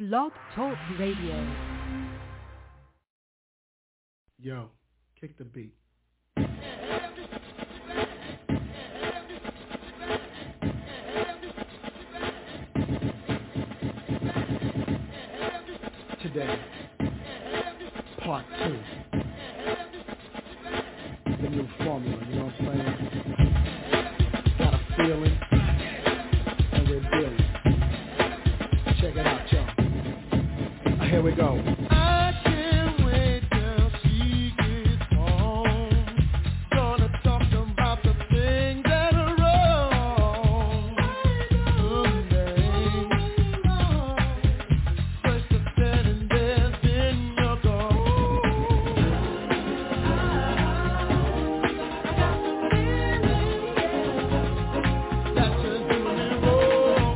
Blog Talk Radio. Yo, kick the beat. Today, part 2. The new formula, you know what I'm saying? Got a feeling, and we're dealing. Check it out, y'all. Here we go. I can't wait till she gets home. Gonna talk about the things that are wrong. First to stand and then you're gone. That you're doing it wrong.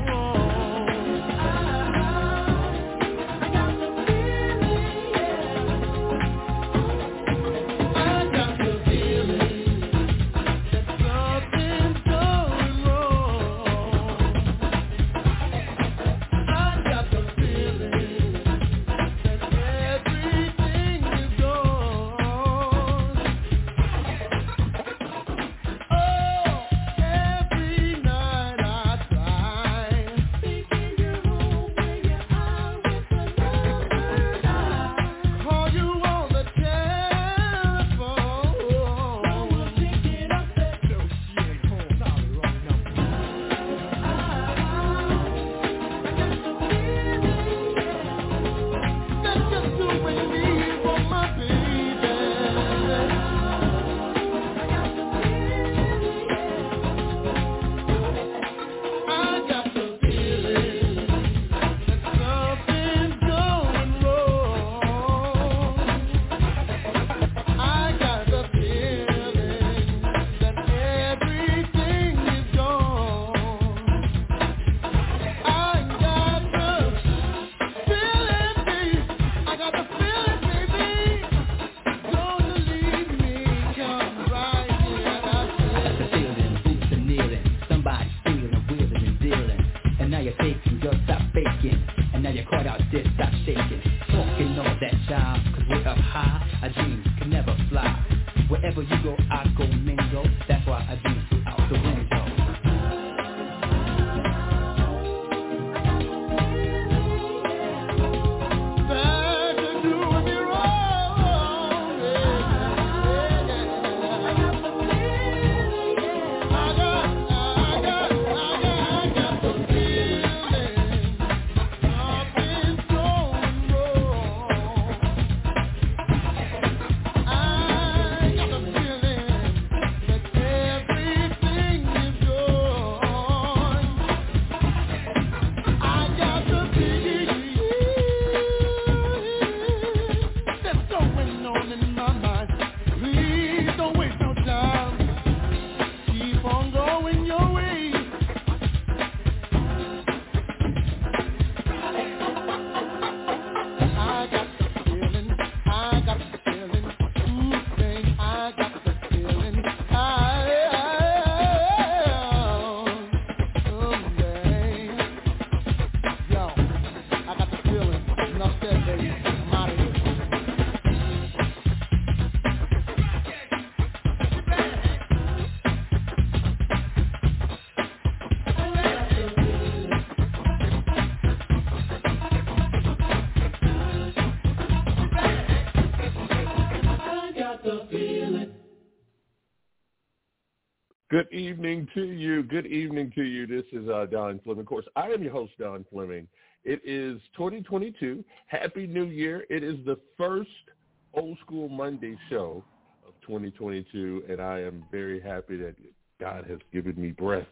Good evening to you. Good evening to you. This is Don Fleming. Of course, I am your host, Don Fleming. It is 2022. Happy New Year. It is the first Old School Monday show of 2022, and I am very happy that God has given me breath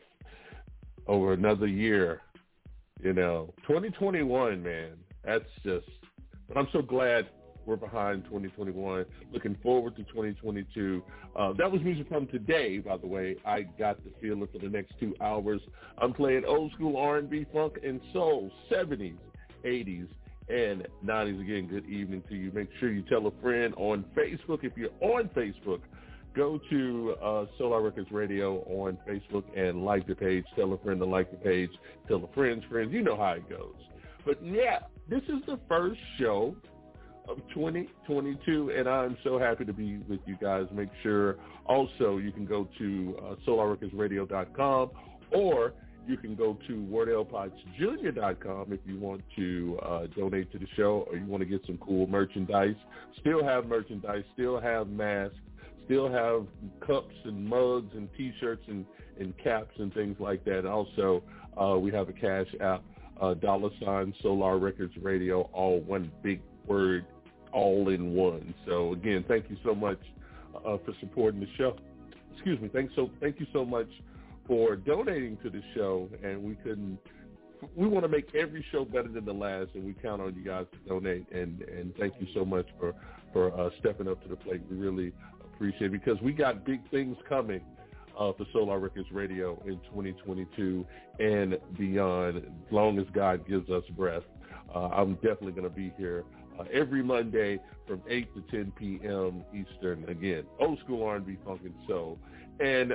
over another year. You know, 2021, man, that's just, but I'm so glad we're behind 2021. Looking forward to 2022. That was music from today, by the way. I got the feeling for the next 2 hours. I'm playing old school R&B, funk, and soul, 70s, 80s, and 90s. Again, good evening to you. Make sure you tell a friend on Facebook. If you're on Facebook, go to Solar Records Radio on Facebook and like the page. Tell a friend to like the page. Tell a friend's friends. You know how it goes. But yeah, this is the first show of 2022, and I'm so happy to be with you guys. Make sure also you can go to solarrecordsradio.com, or you can go to wardellpottsjr.com if you want to donate to the show, or you want to get some cool merchandise. Still have merchandise, still have masks, still have cups and mugs and T-shirts and caps and things like that. Also, we have a Cash App, $ Solar Records Radio, all one big word, all in one. So again, thank you so much for supporting the show. Excuse me. Thank you so much for donating to the show. And we want to make every show better than the last, and we count on you guys to donate. And thank you so much for stepping up to the plate. We really appreciate it, because we got big things coming for Solar Records Radio in 2022 and beyond, as long as God gives us breath. I'm definitely going to be here every Monday from 8 to 10 p.m. Eastern. Again, old school R&B, funk, and soul. And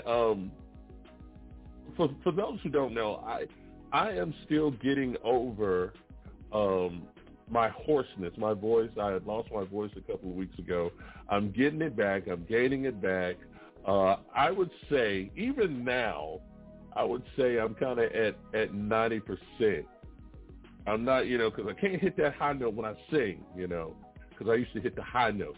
for those who don't know, I am still getting over my hoarseness, my voice. I had lost my voice a couple of weeks ago. I'm getting it back. I'm gaining it back. I would say, even now, I would say I'm kind of at 90%. I'm not, because I can't hit that high note when I sing, because I used to hit the high note,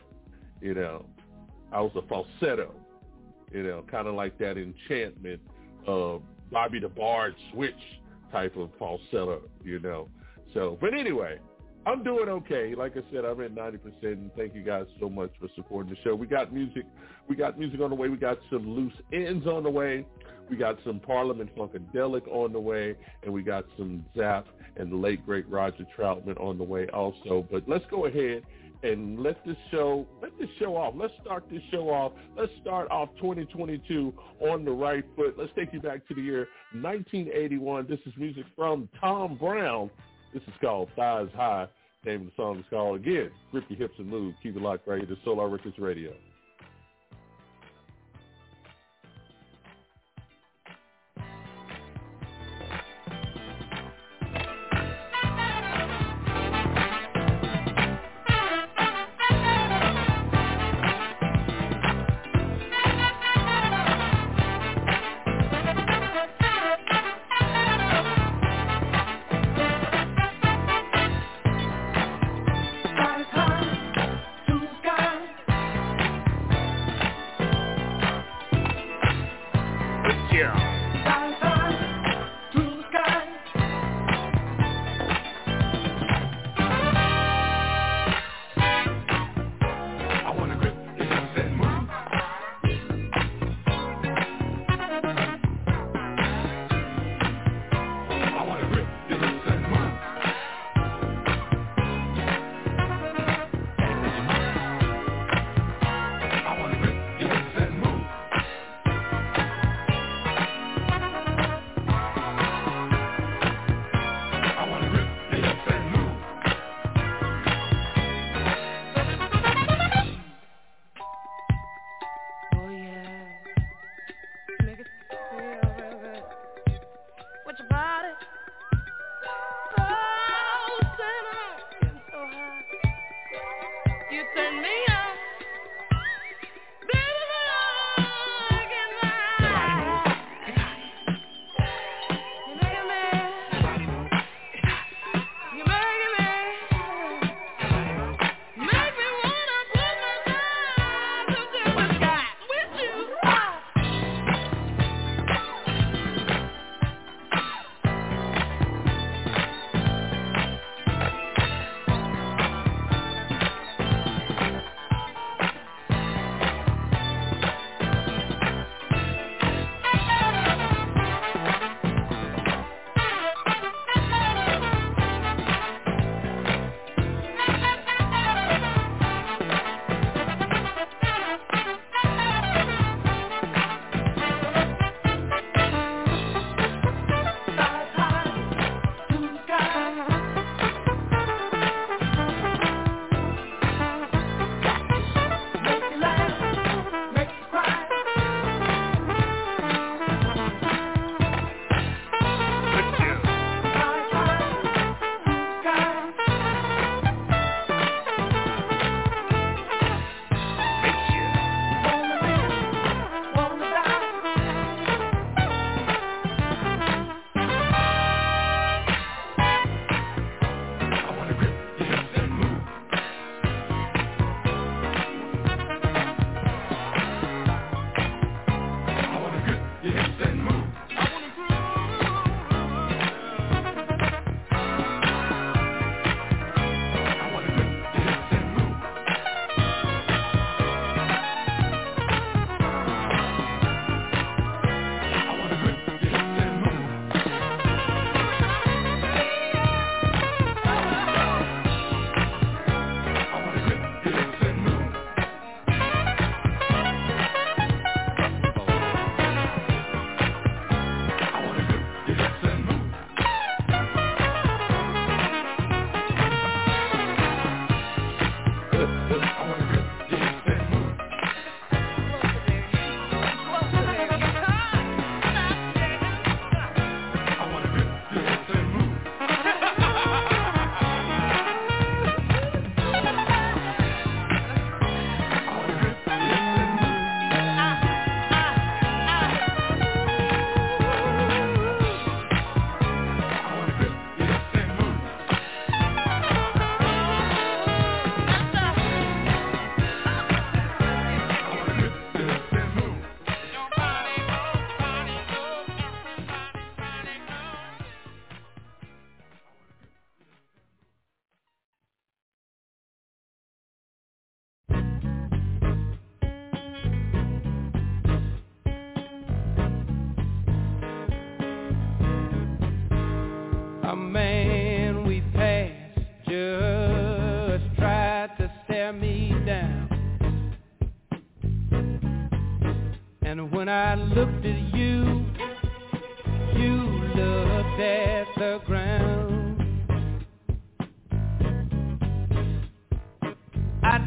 I was a falsetto, kind of like that Enchantment, Bobby the Bard switch type of falsetto, So, but anyway, I'm doing okay. Like I said, I'm at 90%, and thank you guys so much for supporting the show. We got music on the way. We got some loose ends on the way. We got some Parliament Funkadelic on the way, and we got some Zapp and the late great Roger Troutman on the way also. But let's go ahead and let this show off. Let's start this show off. Let's start off 2022 on the right foot. Let's take you back to the year 1981. This is music from Tom Brown. This is called Thighs High. The name of the song is called, again, Grip Your Hips and Move. Keep it locked right here to Solar Records Radio.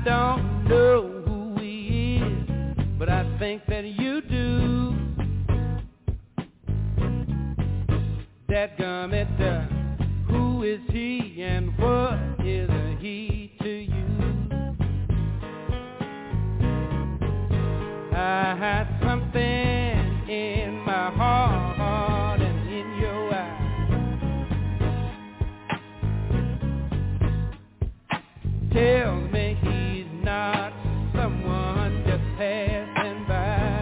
don't know who he is, but I think that you do. Dadgummit, who is he and what is a he to you? I had something in my heart and in your eyes. Tells me he's not someone just passing by.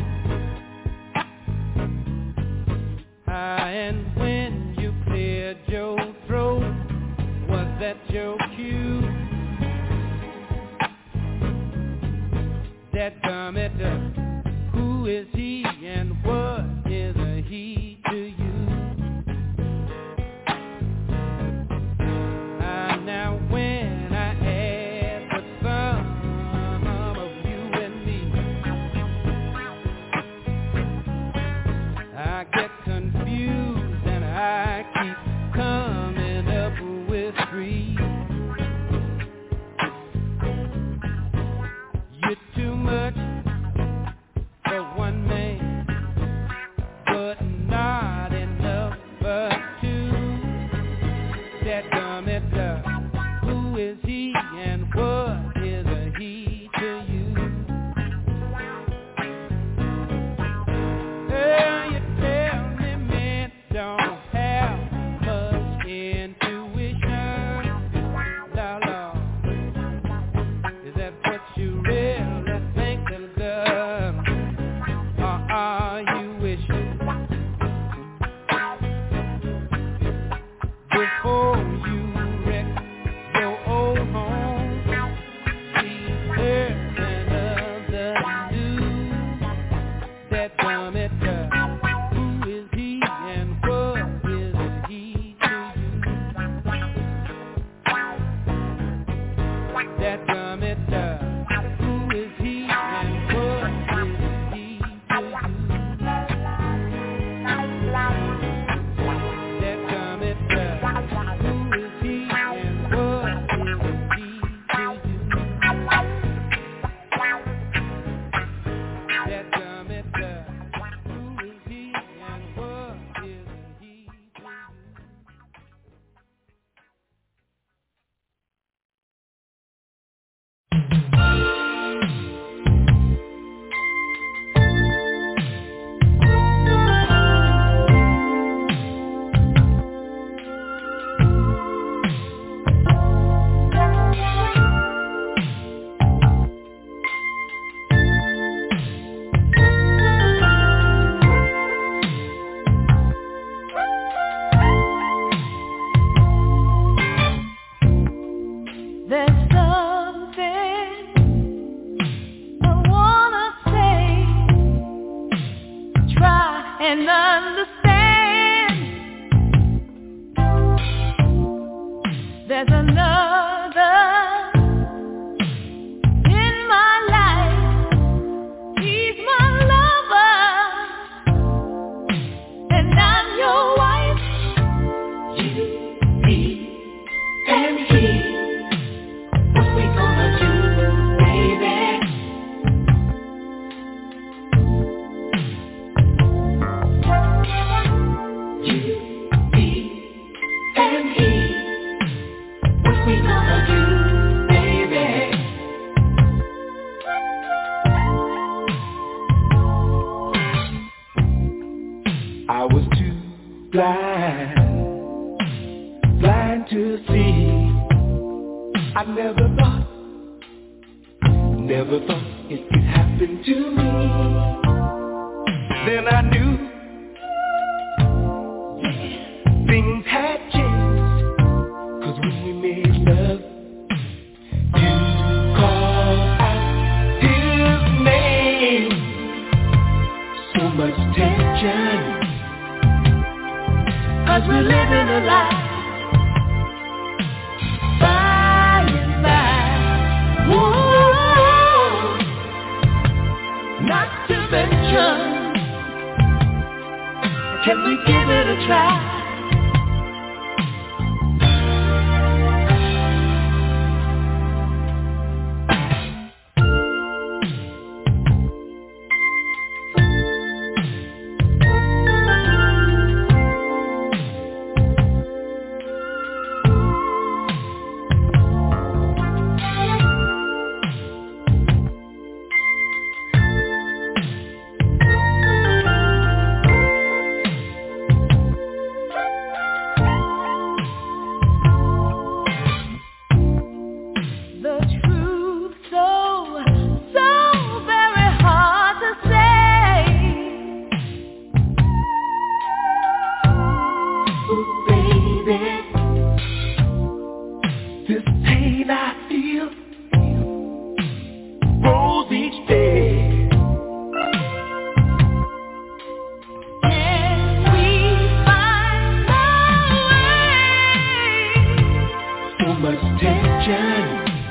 And when you cleared your throat, was that your cue? Dadgummit, who is he and what is a he to you? Now when I add the sum of you and me, I get confused and I keep coming up with three. You're too much for one man, but not enough for two. Dadgummit, who is he and what is a he to you? You tell me men don't have much intuition. La la, is that what you really think of love? Or are you wishing before you wreck your old home? Please hear another news. Dadgummit, who is he and what is he to you? Dadgummit, who is he and what is he to you? Dadgummit, who is he and what is he to you? Dadgummit, who is he and what is he to you? There's something I wanna say. Try and understand. There's another in my life. He's my lover, and I'm your wife. You, me, and he. What we gonna do, baby? You, me, and he. What we gonna do, baby? I was too blind to see. I never thought it could happen to me. Then I knew things had changed. 'Cause when we made love, you called out his name. So much tension, 'cause we're living a life. By and by, whoa, not to mention, can we give it a try? This pain I feel grows each day. Can we find a way? So much tension,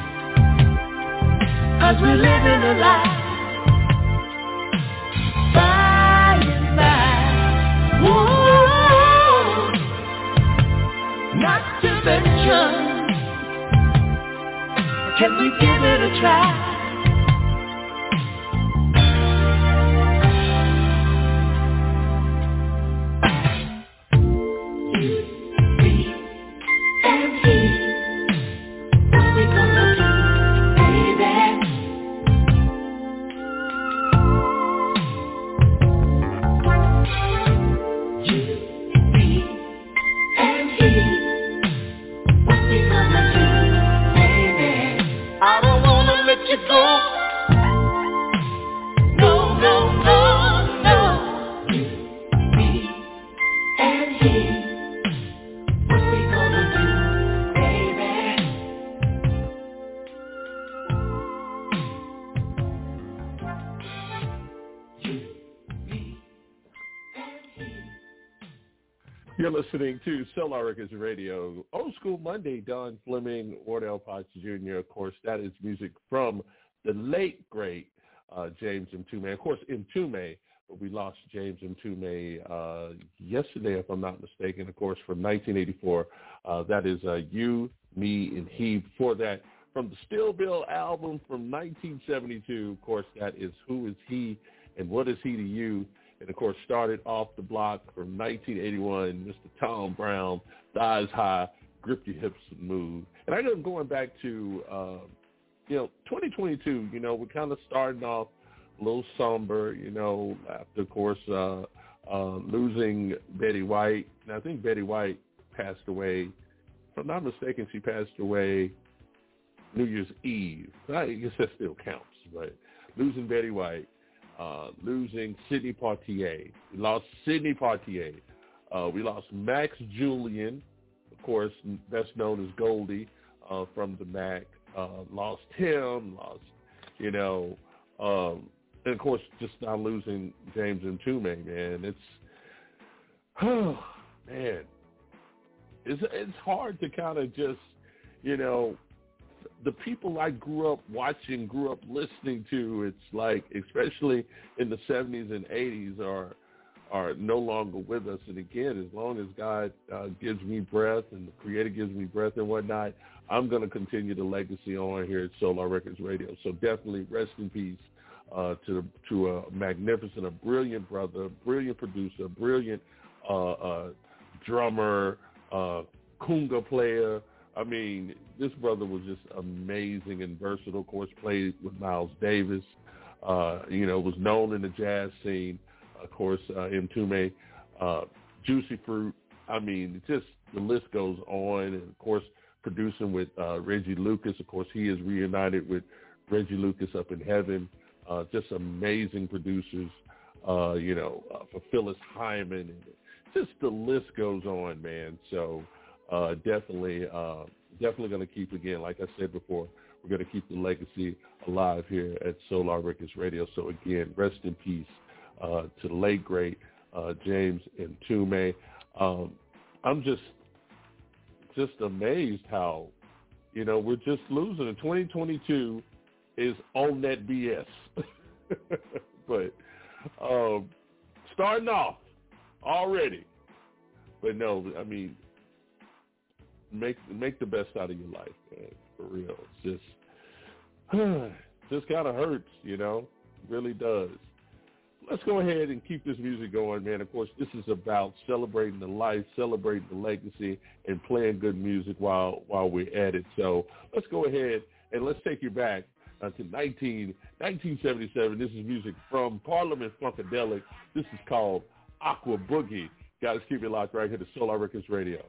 'cause we're living a lie. By and by, whoa, not to mention, can we give it a try? You, me, and he. What we gonna do, baby? You, me, and he. What we gonna do, baby? I don't wanna let you go. No, no, no, no. You, me, and he. What we gonna do, baby? You, me, and he. You're listening to Solar Records Radio. Old School Monday, Don Fleming, Wardell Potts Jr. Of course, that is music from the late, great James Mtume. Of course, Mtume, but we lost James Mtume yesterday, if I'm not mistaken, of course, from 1984. That is You, Me, and He. Before that, from the Still Bill album from 1972, of course, that is Who Is He and What Is He to You? And, of course, started off the block from 1981, Mr. Tom Brown, Thighs High, Grip Your Hips and Move. And I know going back to, 2022, we're kind of starting off a little somber, after, of course, losing Betty White. And I think Betty White passed away. If I'm not mistaken, she passed away New Year's Eve. I guess that still counts, but losing Betty White. Losing Sidney Poitier. We lost Sidney Poitier. We lost Max Julian, of course, best known as Goldie from the Mac. Lost him, and of course, just now losing James Mtume, man. It's hard to kind of just, the people I grew up watching, grew up listening to, it's like, especially in the 70s and 80s, are no longer with us. And again, as long as God gives me breath and the Creator gives me breath and whatnot, I'm going to continue the legacy on here at Solar Records Radio. So definitely rest in peace to a magnificent, a brilliant brother, a brilliant producer, a brilliant drummer, conga player. I mean, this brother was just amazing and versatile. Of course, played with Miles Davis. Was known in the jazz scene. Of course, Mtume, Juicy Fruit. I mean, just the list goes on. And of course, producing with Reggie Lucas. Of course, he is reunited with Reggie Lucas up in heaven. Just amazing producers. For Phyllis Hyman, and just the list goes on, man. So. Definitely going to keep, again, like I said before, we're going to keep the legacy alive here at Solar Records Radio. So, again, rest in peace to the late, great James Mtume. I'm just amazed how, we're just losing. And 2022 is on that BS. But starting off already. But no, I mean, make the best out of your life, man, for real. It's just kind of hurts, it really does. Let's go ahead and keep this music going, man. Of course, this is about celebrating the life, celebrating the legacy, and playing good music while we're at it. So let's go ahead and let's take you back to 1977. This is music from Parliament Funkadelic. This is called Aqua Boogie. Guys, keep it locked right here to Solar Records Radio.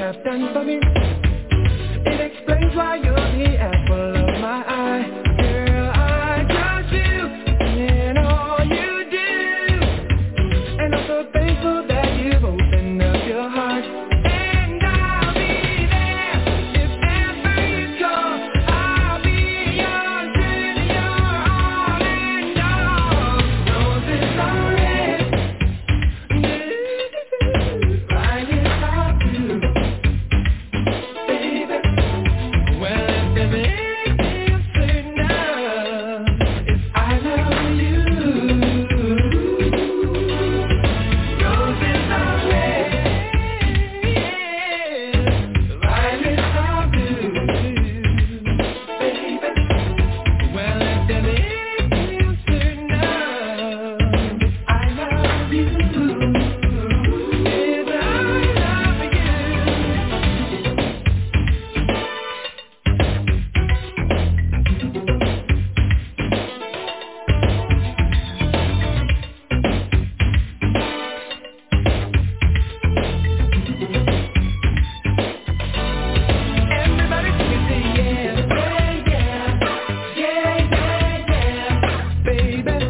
have done for me. It explains why you're the apple of my eye. Girl, I trust you in all you do, and I'm so thankful that you've opened up your heart. And I'll be there if ever you call. I'll be yours till you're all and all. Roses are red, violets are blue, baby. Well, if there's anything I'm certain of, it's I love you. Roses are red, violets are blue, baby. Well, if there's anything I'm certain of, it's I love you. It's I love you. Everybody say yeah, baby, baby.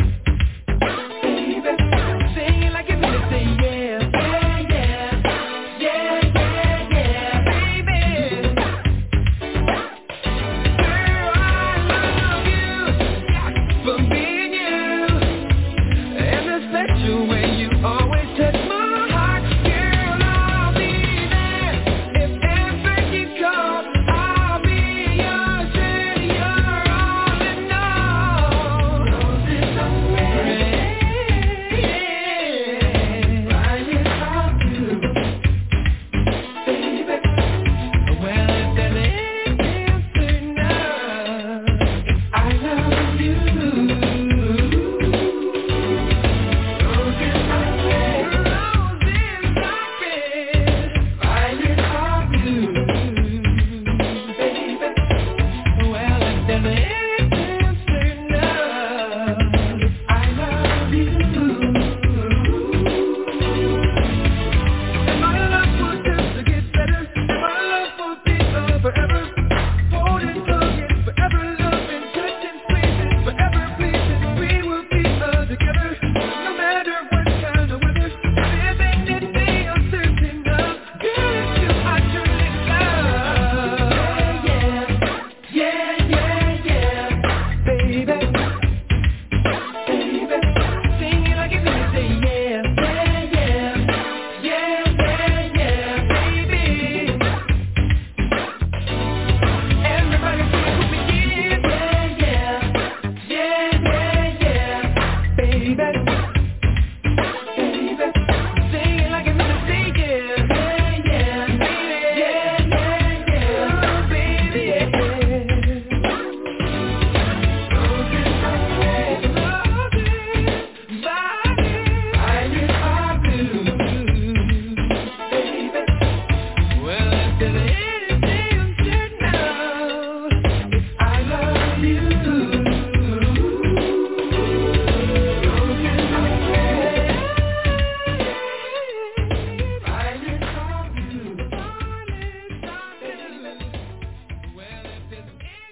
Sing it like you mean it, say yeah, baby. Girl, I love you for being you, and the special way you always touch my heart. Girl, I'll be there if ever you call. I'll be yours till you're all in all. Roses are red, violets are blue, baby. Well, if there's anything I'm certain of, it's I love you. Roses are red, violets are blue, baby. Well, if there's anything I'm certain of, it's I love you. And my love will just get better, and my love will be forever. Holding, hugging, forever loving, touching, squeezing, forever pleasing. We will be together, no matter what kind of weather. If there's anything I'm certain of, girl, it's you I truly love. Baby, baby. Sing it like you mean it, say yeah, baby. Everybody sing it with me, yeah, baby, baby. Sing it like you mean it, say yeah, baby, Roses are red, violets are blue, baby. Well, if there's anything I'm certain of, it's I love you. Roses are red, violets are blue, well, if there's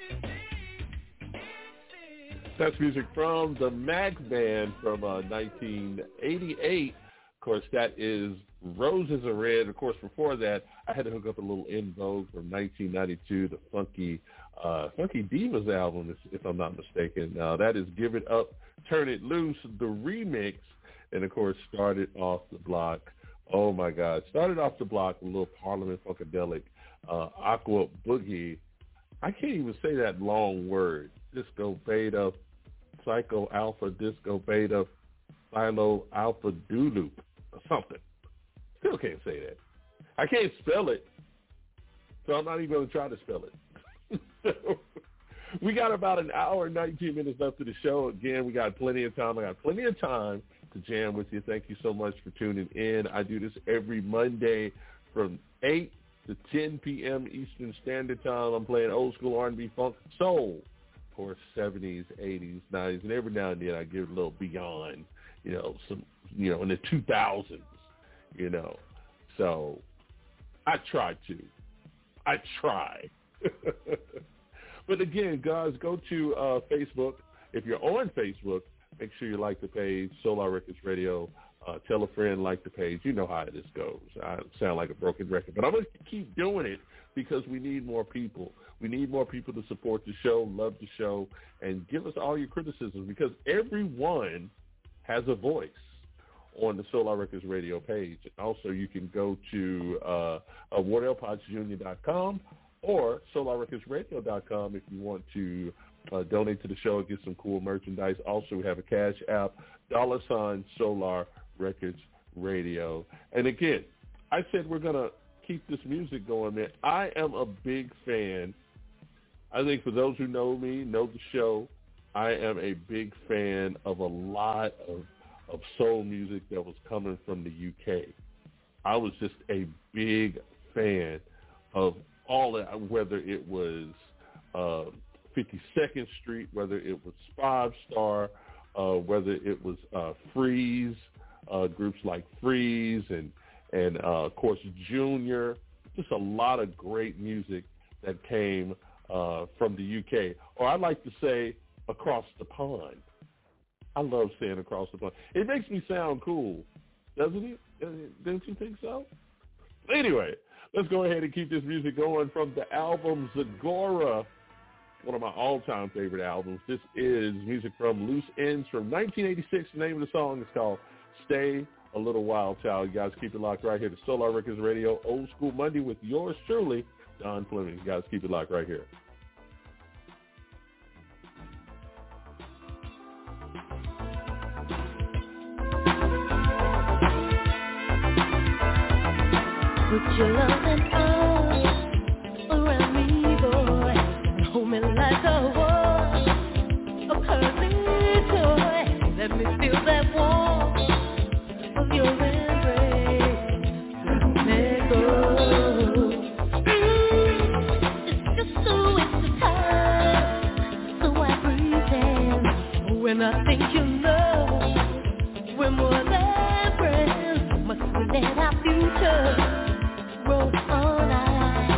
anything. That's music from the Mac Band from 1988. Of course, that is Roses Are Red. Of course, before that, I had to hook up a little In Vogue from 1992, the Funky Divas album, if I'm not mistaken. That is Give It Up, Turn It Loose, the remix, and of course, Started Off the Block. Oh my God, Started Off the Block with a little Parliament Funkadelic, Aqua Boogie. I can't even say that long word. Disco Beta, Psycho Alpha, Disco Beta, Philo Alpha Dooloop, or something. Still can't say that. I can't spell it, so I'm not even going to try to spell it. We got about an hour and 19 minutes left of the show. Again, we got plenty of time. I got plenty of time to jam with you. Thank you so much for tuning in. I do this every Monday from 8 to 10 p.m. Eastern Standard Time. I'm playing old school R&B, funk, soul, of course, 70s, 80s, 90s, and every now and then I give a little beyond, some, in the 2000s, So I try to. I try. But again, guys, go to Facebook. If you're on Facebook, make sure you like the page, Solar Records Radio. Tell a friend, like the page. You know how this goes. I sound like a broken record, but I'm going to keep doing it because we need more people. We need more people to support the show, love the show, and give us all your criticisms because everyone has a voice on the Solar Records Radio page. Also, you can go to WardellPottsJr.com or SolarRecordsRadio.com if you want to donate to the show and get some cool merchandise. Also, we have a Cash App, $Solar Records Radio. And again, I said we're going to keep this music going, man. I am a big fan. I think for those who know me, know the show, I am a big fan of a lot of soul music that was coming from the UK. I was just a big fan of all that, whether it was 52nd Street, whether it was Five Star, whether it was Freeze, groups like Freeze and of course Junior. Just a lot of great music that came from the UK, or I like to say across the pond. I love saying across the pond. It makes me sound cool, doesn't it? Don't you think so? Anyway, let's go ahead and keep this music going from the album Zagora, one of my all-time favorite albums. This is music from Loose Ends from 1986. The name of the song is called Stay a Little While, Child. You guys keep it locked right here to Solar Records Radio, Old School Monday with yours truly, Don Fleming. You guys keep it locked right here. Put your loving arms around me, boy. Hold me like a war, a cuddly toy. Let me feel that warmth of your embrace. Let go. It's just a waste of time, so I pretend when I think you know we're more than friends. Must we let our future roll on our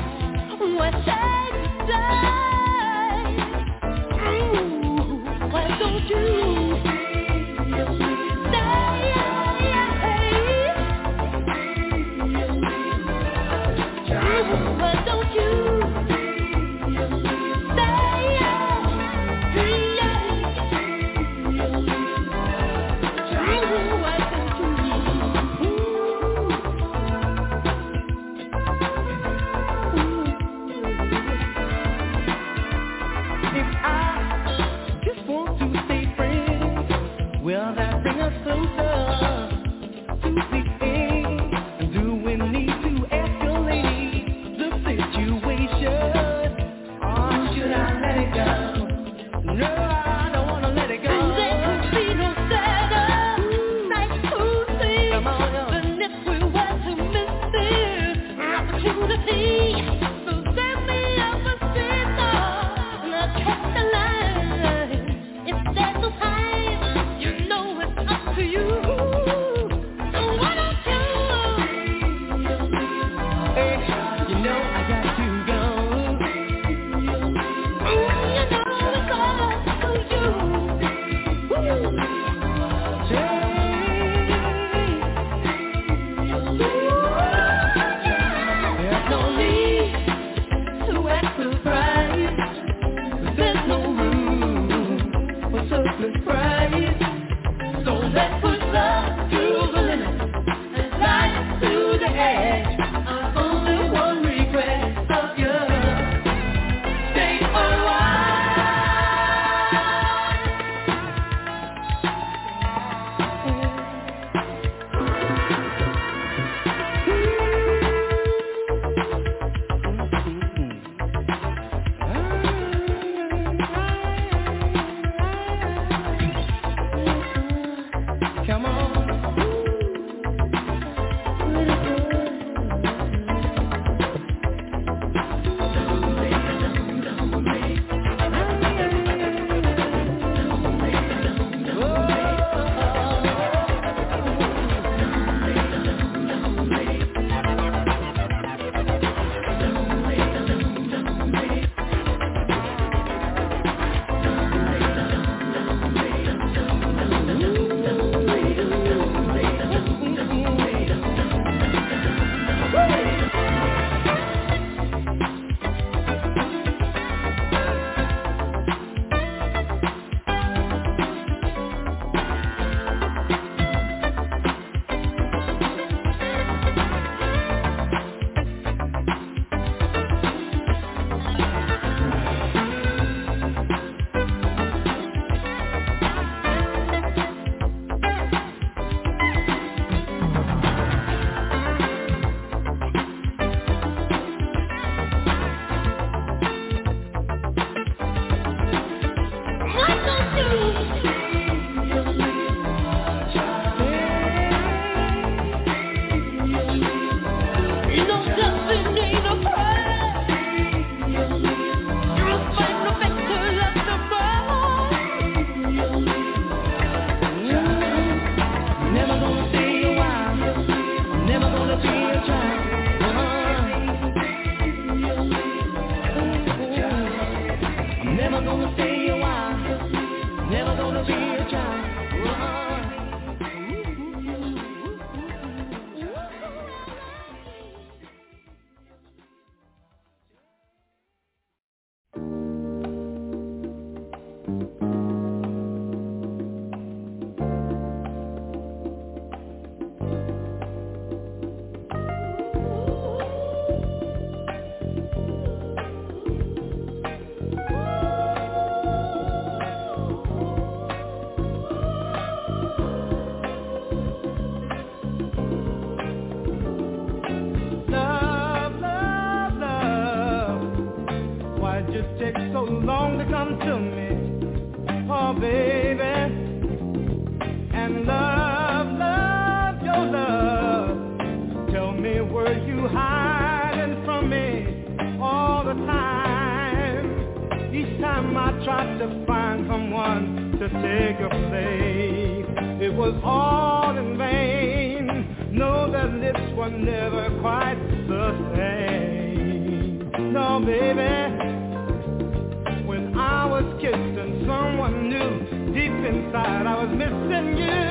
to me, oh baby, and love, love, your love. Tell me, were you hiding from me all the time? Each time I tried to find someone to take your place, it was all in vain. No, their lips were never quite the same. No, baby, when I was kissing someone new, deep inside I was missing you.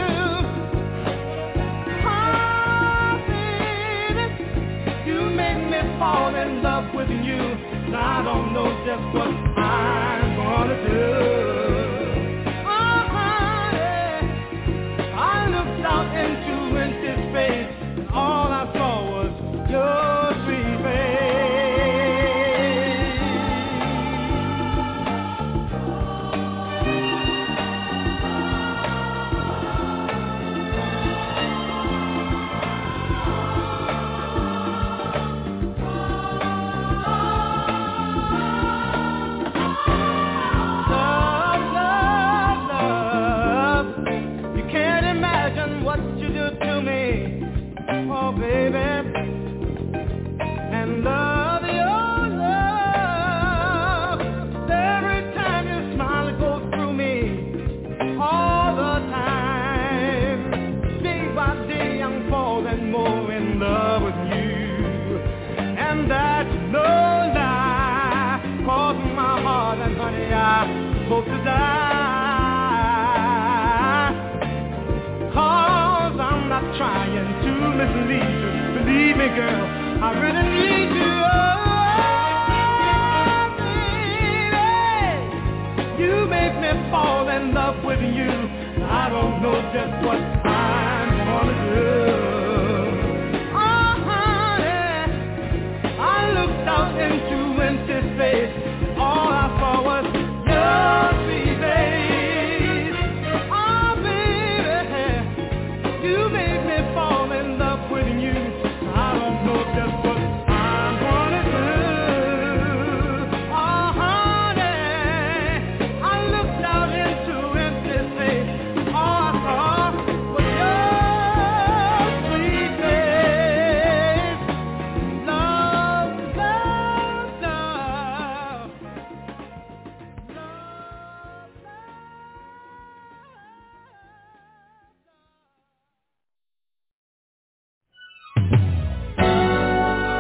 Oh, baby, you made me fall in love with you. And I don't know just what I'm gonna do. Oh, honey, I looked out into empty space, and all I saw was your sweet face. Baby, and love, your love. Every time you smile, it goes through me all the time. Day by day, I'm falling more in love with you, and that's no lie. 'Cause my heart, and honey, I hope to die. 'Cause I'm not trying to mislead you. Believe me, girl, I really need you. Oh, baby, you make me fall in love with you. I don't know just what I'm gonna do. Oh, honey, I looked out into empty space. All I saw was your sweet face. Oh, baby, you made me fall in love with you. I don't know just what I'm gonna do. Oh, honey, I looked out into empty space. All I saw was your sweet face. Love, love, love. Love, love.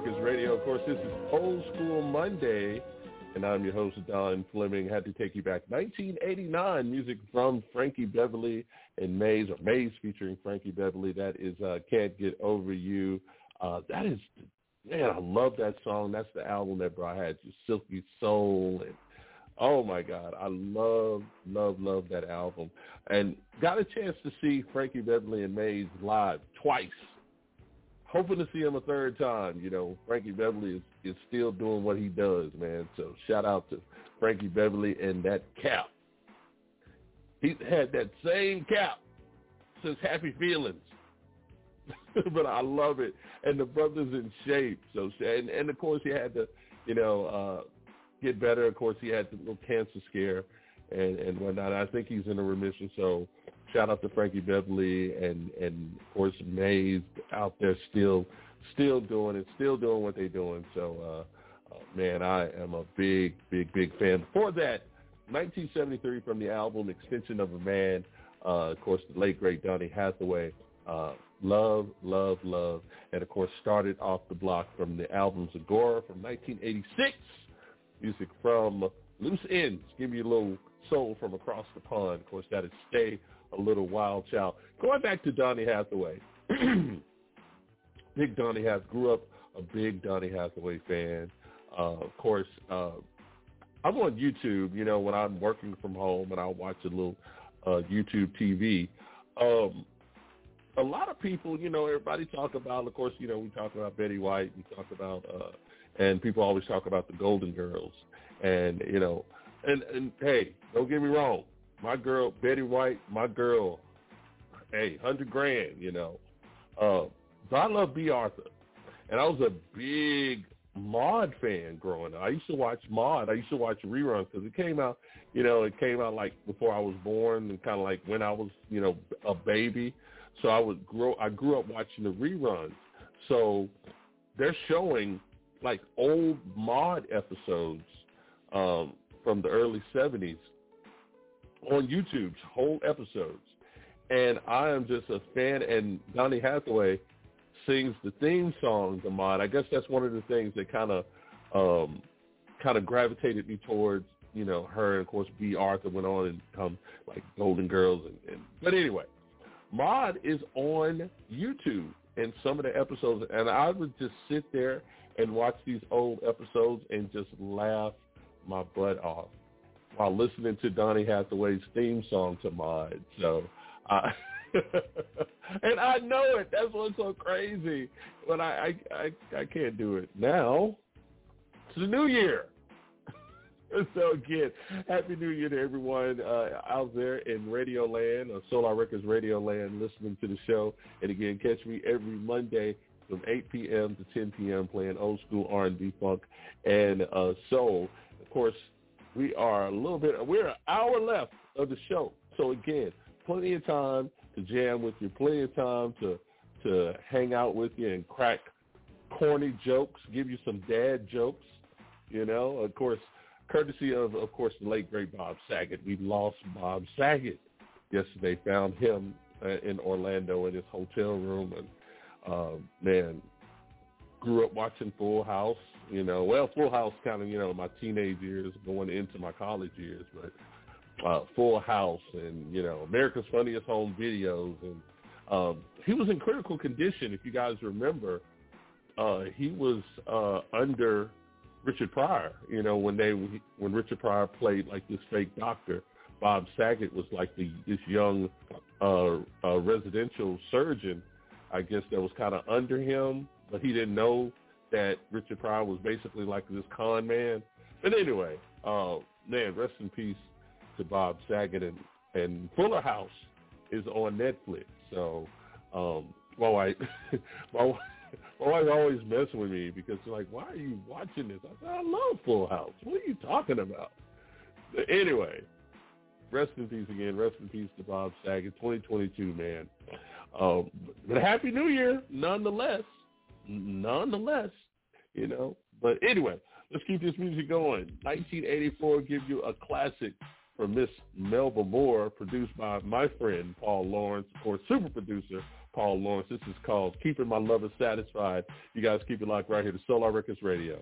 Records Radio. Of course, this is Old School Monday, and I'm your host, Don Fleming. Had to take you back. 1989, music from Frankie Beverly and Maze, or Maze featuring Frankie Beverly. That is Can't Get Over You. That is, man, I love that song. That's the album that brought had your Silky Soul. And oh, my God, I love that album. And got a chance to see Frankie Beverly and Maze live twice. Hoping to see him a third time. You know, Frankie Beverly is still doing what he does, man. So shout out to Frankie Beverly and that cap. He's had that same cap since Happy Feelings. But I love it. And the brother's in shape. So, and of course, he had to, get better. Of course, he had the little cancer scare and whatnot. I think he's in a remission. So shout out to Frankie Beverly and of course Maze out there still doing it, still doing what they're doing. So man, I am a big fan. Before that, 1973 from the album Extension of a Man, of course the late great Donny Hathaway, Love, and of course started off the block from the album Zagora from 1986. Music from Loose Ends, give you a little soul from across the pond. Of course, that is Stay a Little Wild Child. Going back to Donny Hathaway, big Donny Hathaway, grew up a big Donny Hathaway fan. Of course, I'm on YouTube, when I'm working from home and I'll watch a little YouTube TV. A lot of people, everybody talk about, of course, we talk about Betty White, we talk about, and people always talk about the Golden Girls. And, and hey, don't get me wrong. My girl, Betty White, hey, $100,000, But I love B. Arthur. And I was a big Maude fan growing up. I used to watch Maude. I used to watch reruns because it came out, like before I was born and kind of like when I was, a baby. So I grew up watching the reruns. So they're showing like old Maude episodes from the early 70s on YouTube, whole episodes. And I am just a fan, and Donny Hathaway sings the theme song to Maude. I guess that's one of the things that kind of gravitated me towards, her. And, of course, B. Arthur went on and become like Golden Girls. But anyway, Maude is on YouTube in some of the episodes, and I would just sit there and watch these old episodes and just laugh my butt off while listening to Donny Hathaway's theme song to Maude. So, and I know it. That's what's so crazy. But I can't do it now. It's the new year. So again, Happy New Year to everyone out there in Radio Land, or Solar Records Radio Land, listening to the show. And again, catch me every Monday from 8 p.m. to 10 p.m. playing old school R&B, funk, and soul. Of course, we're an hour left of the show. So again, plenty of time to jam with you, plenty of time to hang out with you and crack corny jokes, give you some dad jokes, of course, courtesy of course, the late, great Bob Saget. We lost Bob Saget yesterday, found him in Orlando in his hotel room, and man, grew up watching Full House, Full House kind of, my teenage years going into my college years, but Full House and, America's Funniest Home Videos. And he was in critical condition, if you guys remember. He was under Richard Pryor, when Richard Pryor played like this fake doctor. Bob Saget was like this young residential surgeon, I guess, that was kind of under him, but he didn't know that Richard Pryor was basically like this con man. But anyway, man, rest in peace to Bob Saget. And Fuller House is on Netflix. So my wife always messing with me because she's like, why are you watching this? I said, I love Full House. What are you talking about? But anyway, rest in peace again. Rest in peace to Bob Saget. 2022, man. But Happy New Year, nonetheless. But anyway, let's keep this music going. 1984 gives you a classic from Miss Melba Moore, produced by my friend Paul Lawrence, of course, super producer Paul Lawrence. This is called Keeping My Lover Satisfied. You guys keep it locked right here to Solar Records Radio.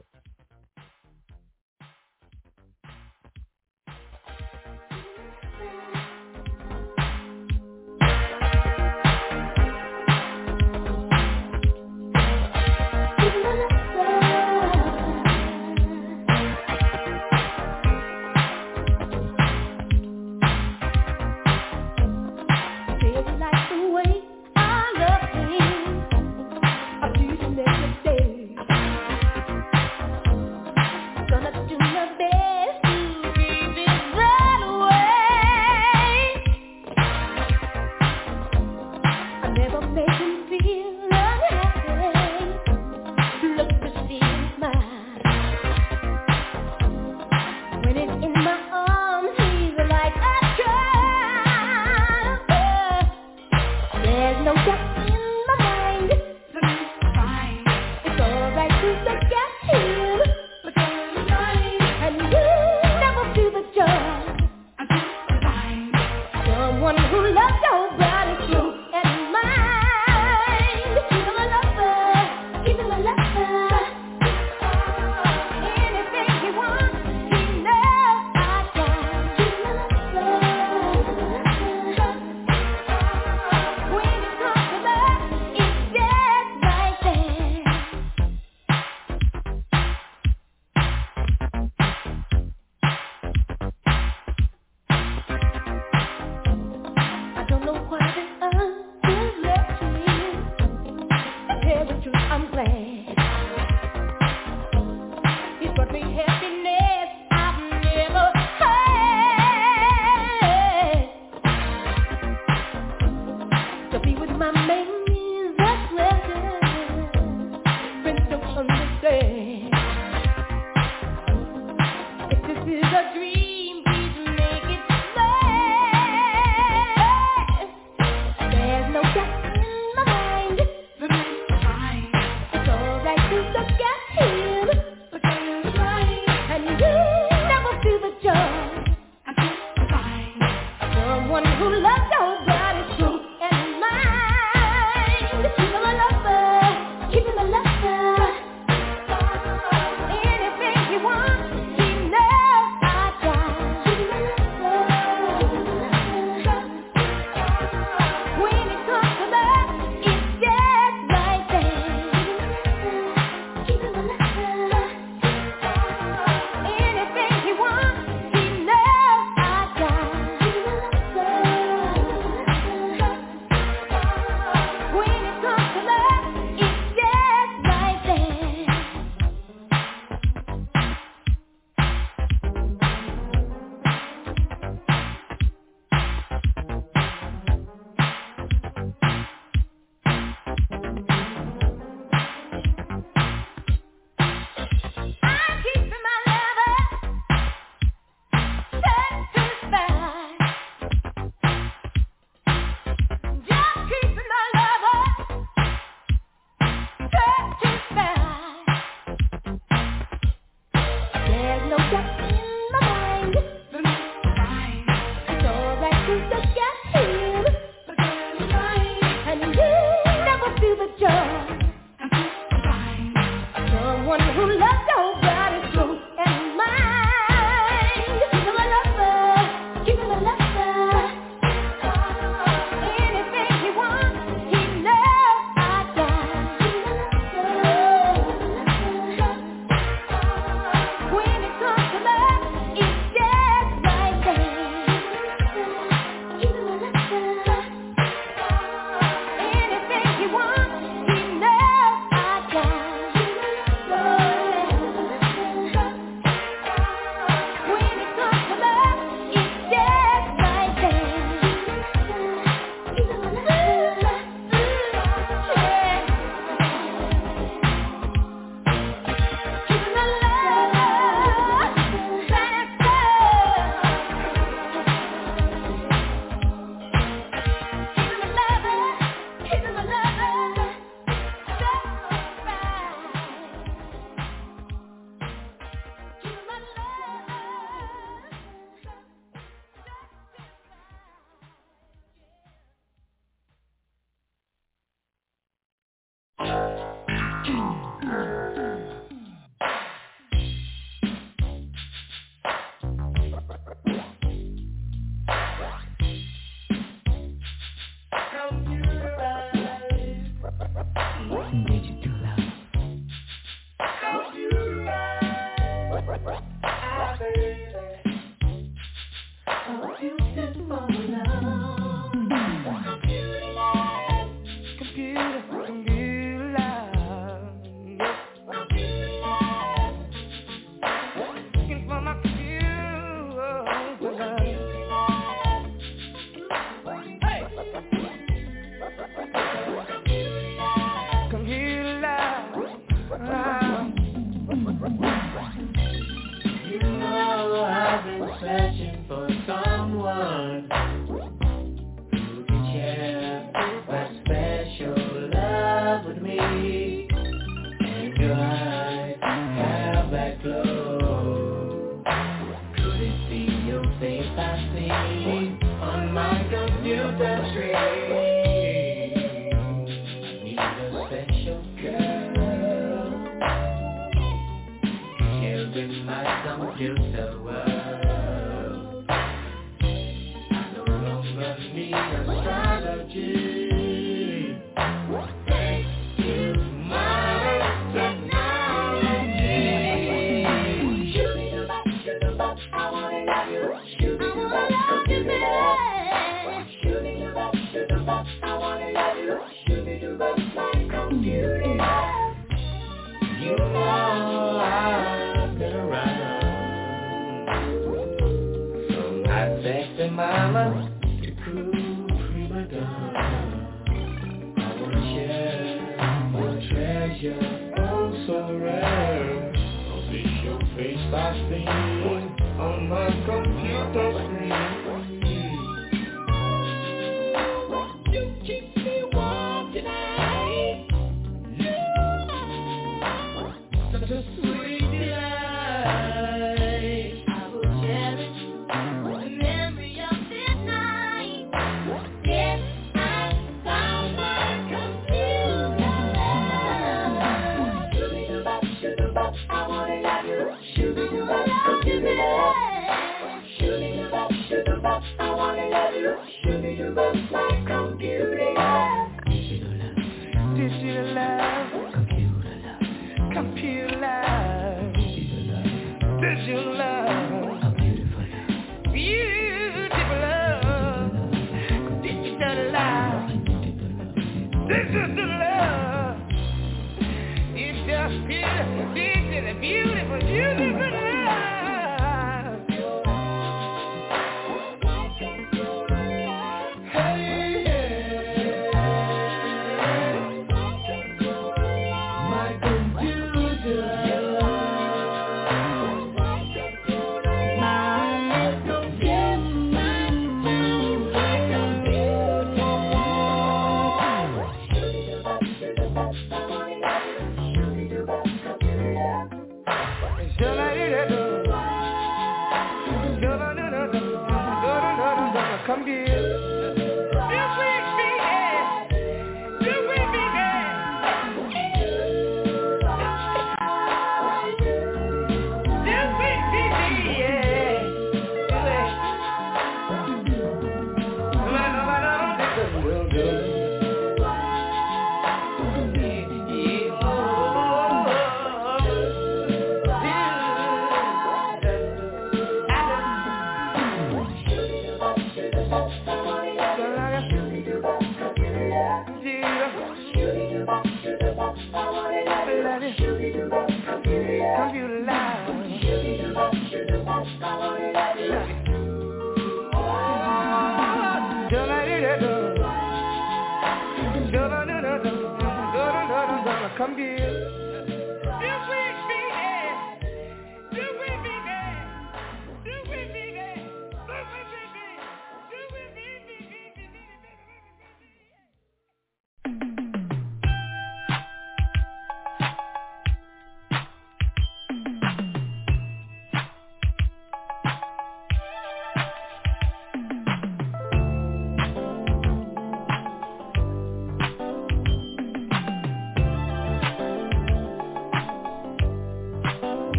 When it comes to love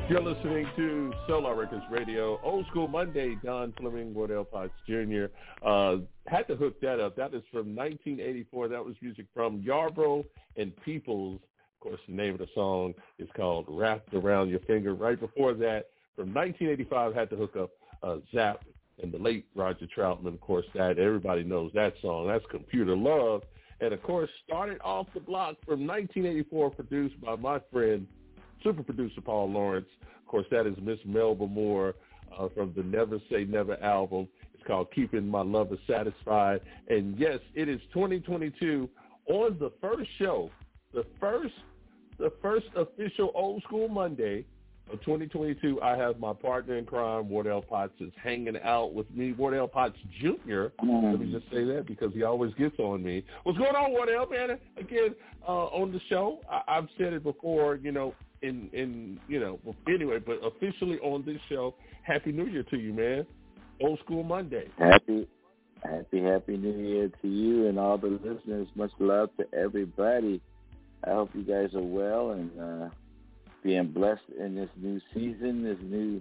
You're listening to Solar Records Radio, Old School Monday, Don Fleming, Wardell Potts Jr. Had to hook that up. That is from 1984. That was music from Yarbrough and Peoples. Of course, the name of the song is called Wrapped Around Your Finger. Right before that, from 1985, had to hook up Zapp and the late Roger Troutman. Of course, that everybody knows that song. That's Computer Love. And, of course, started off the block from 1984, produced by my friend, super producer Paul Lawrence. Of course, that is Miss Melba Moore from the Never Say Never album. It's called Keeping My Lover Satisfied. And, yes, it is 2022. On the first show, the first official Old School Monday of 2022, I have my partner in crime, Wardell Potts, is hanging out with me. Wardell Potts Jr., let me just say that because he always gets on me. What's going on, Wardell, man? Again, on the show, I've said it before, anyway, but officially on this show, Happy New Year to you, man. Old School Monday. Happy New Year to you and all the listeners. Much love to everybody. I hope you guys are well and being blessed in this new season, this new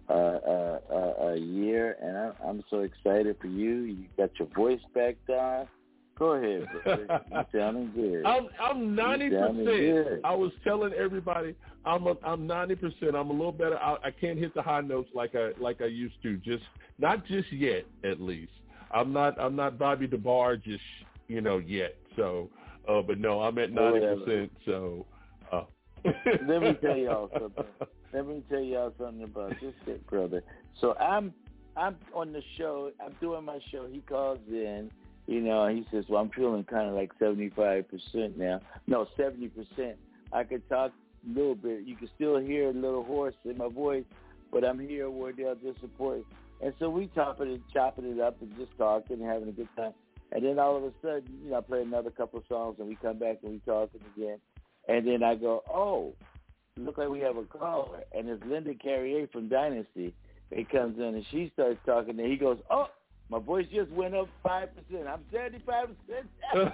year. And I'm so excited for you. You got your voice back, Don. Go ahead, brother. You sounding good. I'm 90%. I was telling everybody I'm 90%. I'm a little better. I can't hit the high notes like I used to. Just not just yet, at least. I'm not Bobby DeBar just yet. So, but no, I'm at 90%. So. Let me tell y'all something about this shit, brother. So I'm on the show. I'm doing my show. He calls in. He says, well, I'm feeling kind of like 75% now. No, 70%. I could talk a little bit. You can still hear a little hoarse in my voice, but I'm here, Wardell, just supporting. And so we chopping it up and just talking and having a good time. And then all of a sudden, I play another couple of songs and we come back and we talking again. And then I go, oh, look like we have a caller. And it's Linda Carrier from Dynasty. It comes in and she starts talking and he goes, oh, my voice just went up 5%. I'm 75%.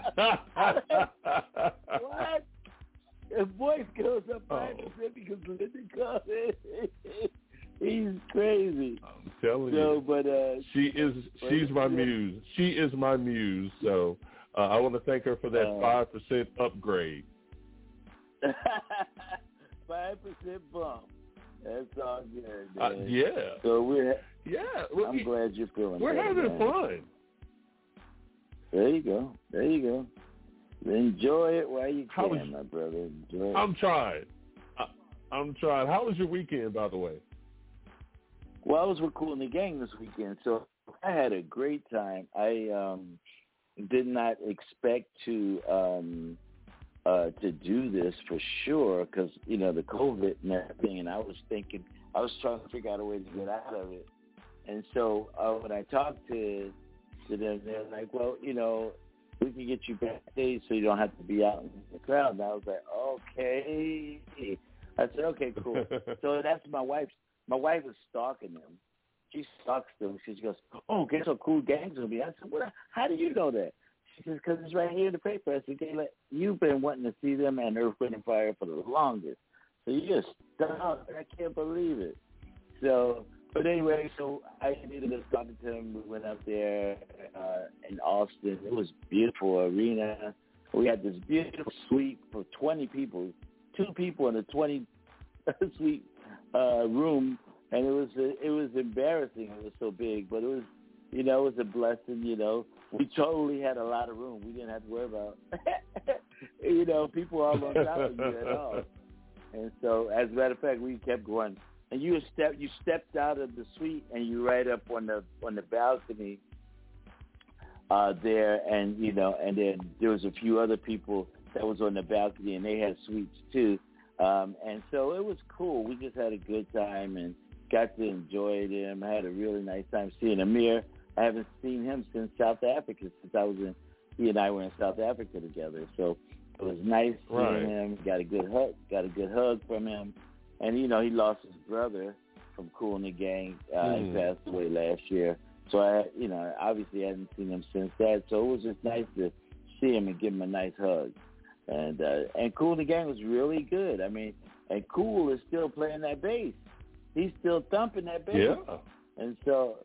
What? The voice goes up 5% because Linda called in. He's crazy. I'm telling you. But she's my muse. She is my muse. So I want to thank her for that 5% upgrade. 5% bump. That's all good, man. Yeah. So I'm glad you're feeling We're better, having fun. There you go. Enjoy it while you can, my brother. Enjoy it. I'm trying. How was your weekend, by the way? Well, I was with Kool and the Gang this weekend, so I had a great time. I did not expect to do this for sure because, the COVID and everything, and I was trying to figure out a way to get out of it. And so when I talked to them, they're like, well, we can get you backstage so you don't have to be out in the crowd. And I was like, okay. I said, okay, cool. So that's my wife. My wife is stalking them. She stalks them. She goes, oh, guess what Kool Gang's going to be? I said, well, how do you know that? She says, because it's right here in the paper. I said, you've been wanting to see them and Earth, Wind & Fire for the longest. So you just stalked. I can't believe it. So, but anyway, so I ended up talking to him. We went up there in Austin. It was a beautiful arena. We had this beautiful suite for 20 people, 2 people in a 20-suite room, and it was embarrassing. It was so big, but it was, it was a blessing. We totally had a lot of room. We didn't have to worry about, people all on top of you at all. And so, as a matter of fact, we kept going. And you stepped out of the suite, and you right up on the balcony there, and and then there was a few other people that was on the balcony, and they had suites too. And so it was cool. We just had a good time and got to enjoy them. I had a really nice time seeing Amir. I haven't seen him since South Africa, he and I were in South Africa together. So it was nice seeing him. Got a good hug from him. And, he lost his brother from Kool and the Gang. He passed away last year. So, obviously I hadn't seen him since that. So it was just nice to see him and give him a nice hug. And Kool and the Gang was really good. I mean, and Cool is still playing that bass. He's still thumping that bass. Yeah. And so,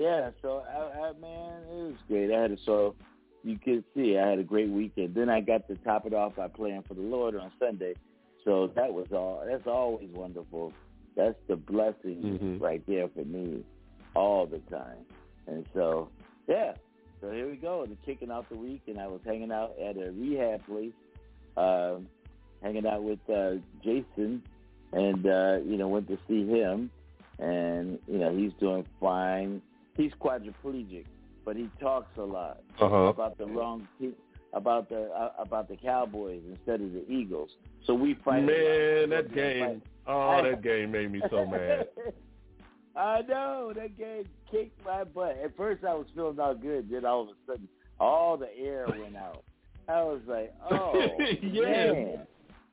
I man, it was great. So you could see I had a great weekend. Then I got to top it off by playing for the Lord on Sunday. So that was all. That's always wonderful. That's the blessing right there for me all the time. And so, yeah. So here we go. The kicking out the week, and I was hanging out at a rehab place, hanging out with Jason, and went to see him, and he's doing fine. He's quadriplegic, but he talks a lot about the wrong team, about the Cowboys instead of the Eagles. So we fight. Man, that game. Oh, that game made me so mad. I know, that game kicked my butt. At first I was feeling all good. Then all of a sudden, all the air went out. I was like, oh, yeah. Man.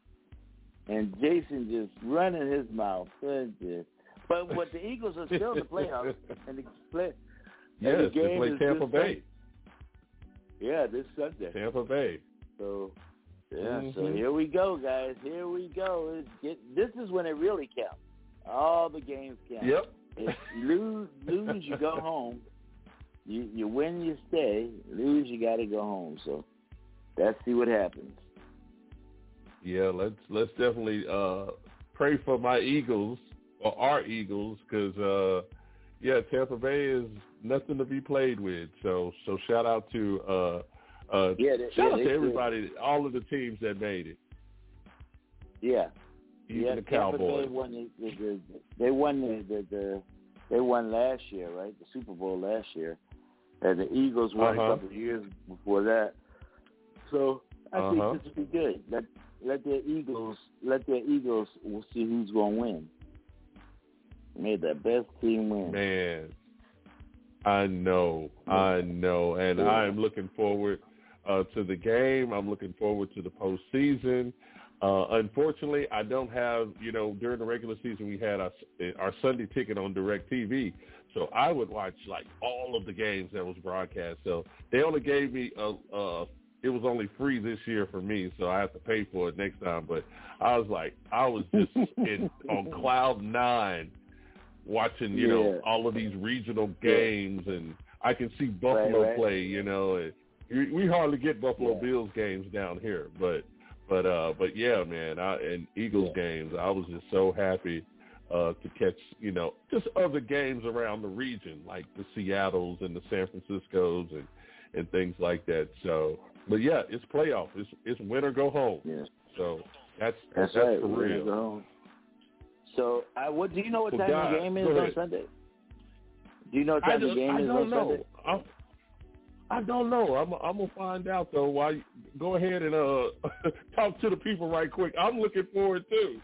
And Jason just running his mouth. But what the Eagles are still in the playoffs. And they play Tampa Bay. Yeah, this Sunday. Tampa Bay. So, so here we go, guys. Here we go. This is when it really counts. All the games count. Yep. If you lose, you go home. You win, you stay. Lose, you got to go home. So let's see what happens. Yeah, let's definitely pray for my Eagles or our Eagles because Tampa Bay is nothing to be played with. So shout out to shout out to everybody, all of the teams that made it. Yeah. Even the Cowboys. They won last year, right? The Super Bowl last year, and the Eagles won a couple of years before that. So I think this will be good. Let their Eagles. We'll see who's going to win. May the best team win. Man, I know, and I'm looking forward to the game. I'm looking forward to the postseason. Unfortunately, I don't have, during the regular season we had our Sunday ticket on DirecTV, so I would watch like all of the games that was broadcast. So they only gave me it was only free this year for me, so I have to pay for it next time. But I was just on cloud nine watching, all of these regional games, and I can see Buffalo play, and we hardly get Buffalo Bills games down here, But yeah, man, and Eagles games, I was just so happy to catch, just other games around the region, like the Seattles and the San Franciscos and things like that. So, but yeah, it's playoff. It's win or go home. Yeah. So that's right. For real. So, what do you know what time the game is on Sunday? Do you know what time the game is on Sunday? I don't know. I'm gonna find out though. While you go ahead and talk to the people right quick. I'm looking forward too.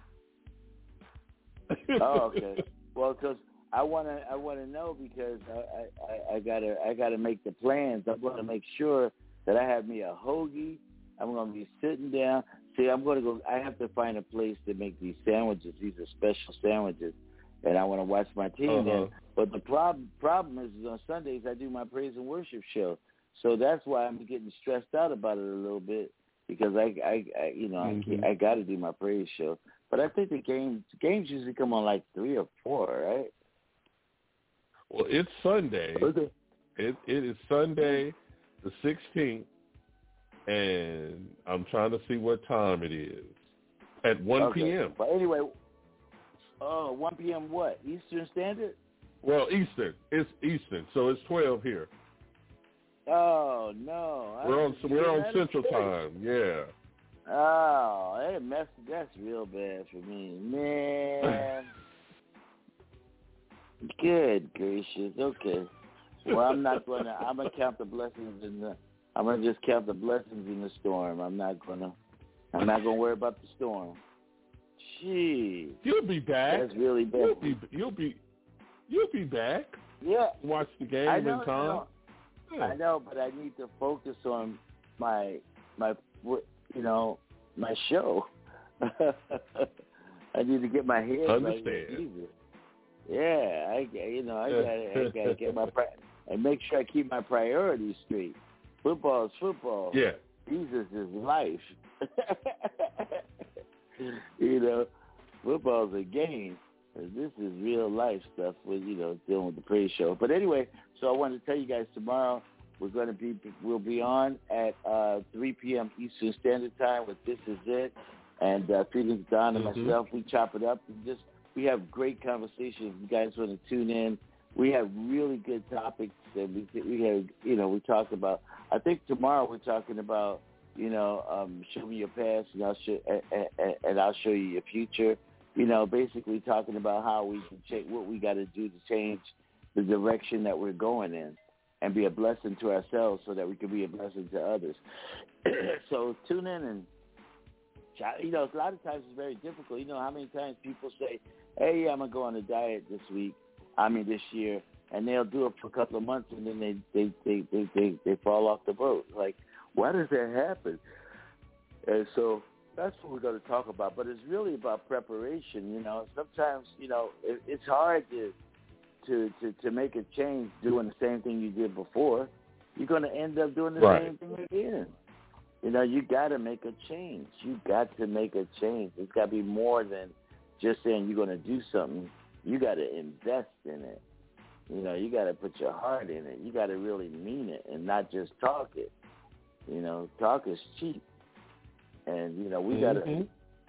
Oh, okay. Well, because I wanna know because I gotta make the plans. I'm gonna make sure that I have me a hoagie. I'm gonna be sitting down. See, I'm gonna go. I have to find a place to make these sandwiches. These are special sandwiches, and I want to watch my team then. But the problem is on Sundays I do my praise and worship show. So that's why I'm getting stressed out about it a little bit because I got to do my praise show. But I think the games usually come on like 3 or 4, right? Well, it's Sunday. Okay. It is Sunday, the 16th, and I'm trying to see what time it is. At 1 p.m. But anyway, 1 p.m. what? Eastern Standard? Well, Eastern. It's Eastern, so it's 12 here. Oh no! We're on Central Time. Yeah. Oh, that's real bad for me, man. Good gracious. Okay. Well, I'm gonna count the blessings I'm gonna just count the blessings in the storm. I'm not gonna worry about the storm. Jeez. You'll be back. That's really bad. You'll be back. Yeah. Watch the game in time. I know, but I need to focus on my show. I need to get my head Understand. Right. Jesus. Yeah, I gotta get my and make sure I keep my priorities straight. Football is football. Yeah. Jesus is life. Football's a game. This is real life stuff with, dealing with the praise show. But anyway, so I wanted to tell you guys tomorrow we'll be on at 3 p.m. Eastern Standard Time with This Is It. And Felix, Don, and myself, we chop it up. And we have great conversations. You guys want to tune in. We have really good topics that we talk about. I think tomorrow we're talking about, show me your past and I'll show you your future. Basically talking about how we can change, what we got to do to change the direction that we're going in and be a blessing to ourselves so that we can be a blessing to others. So tune in and, a lot of times it's very difficult. How many times people say, hey, I'm going to go on a diet this year, and they'll do it for a couple of months and then they fall off the boat. Like, why does that happen? And so that's what we're going to talk about. But it's really about preparation. Sometimes it's hard to make a change doing the same thing you did before. You're going to end up doing the same thing again. You got to make a change. You got to make a change. It's got to be more than just saying you're going to do something. You got to invest in it. You got to put your heart in it. You got to really mean it and not just talk it. Talk is cheap. And, we got to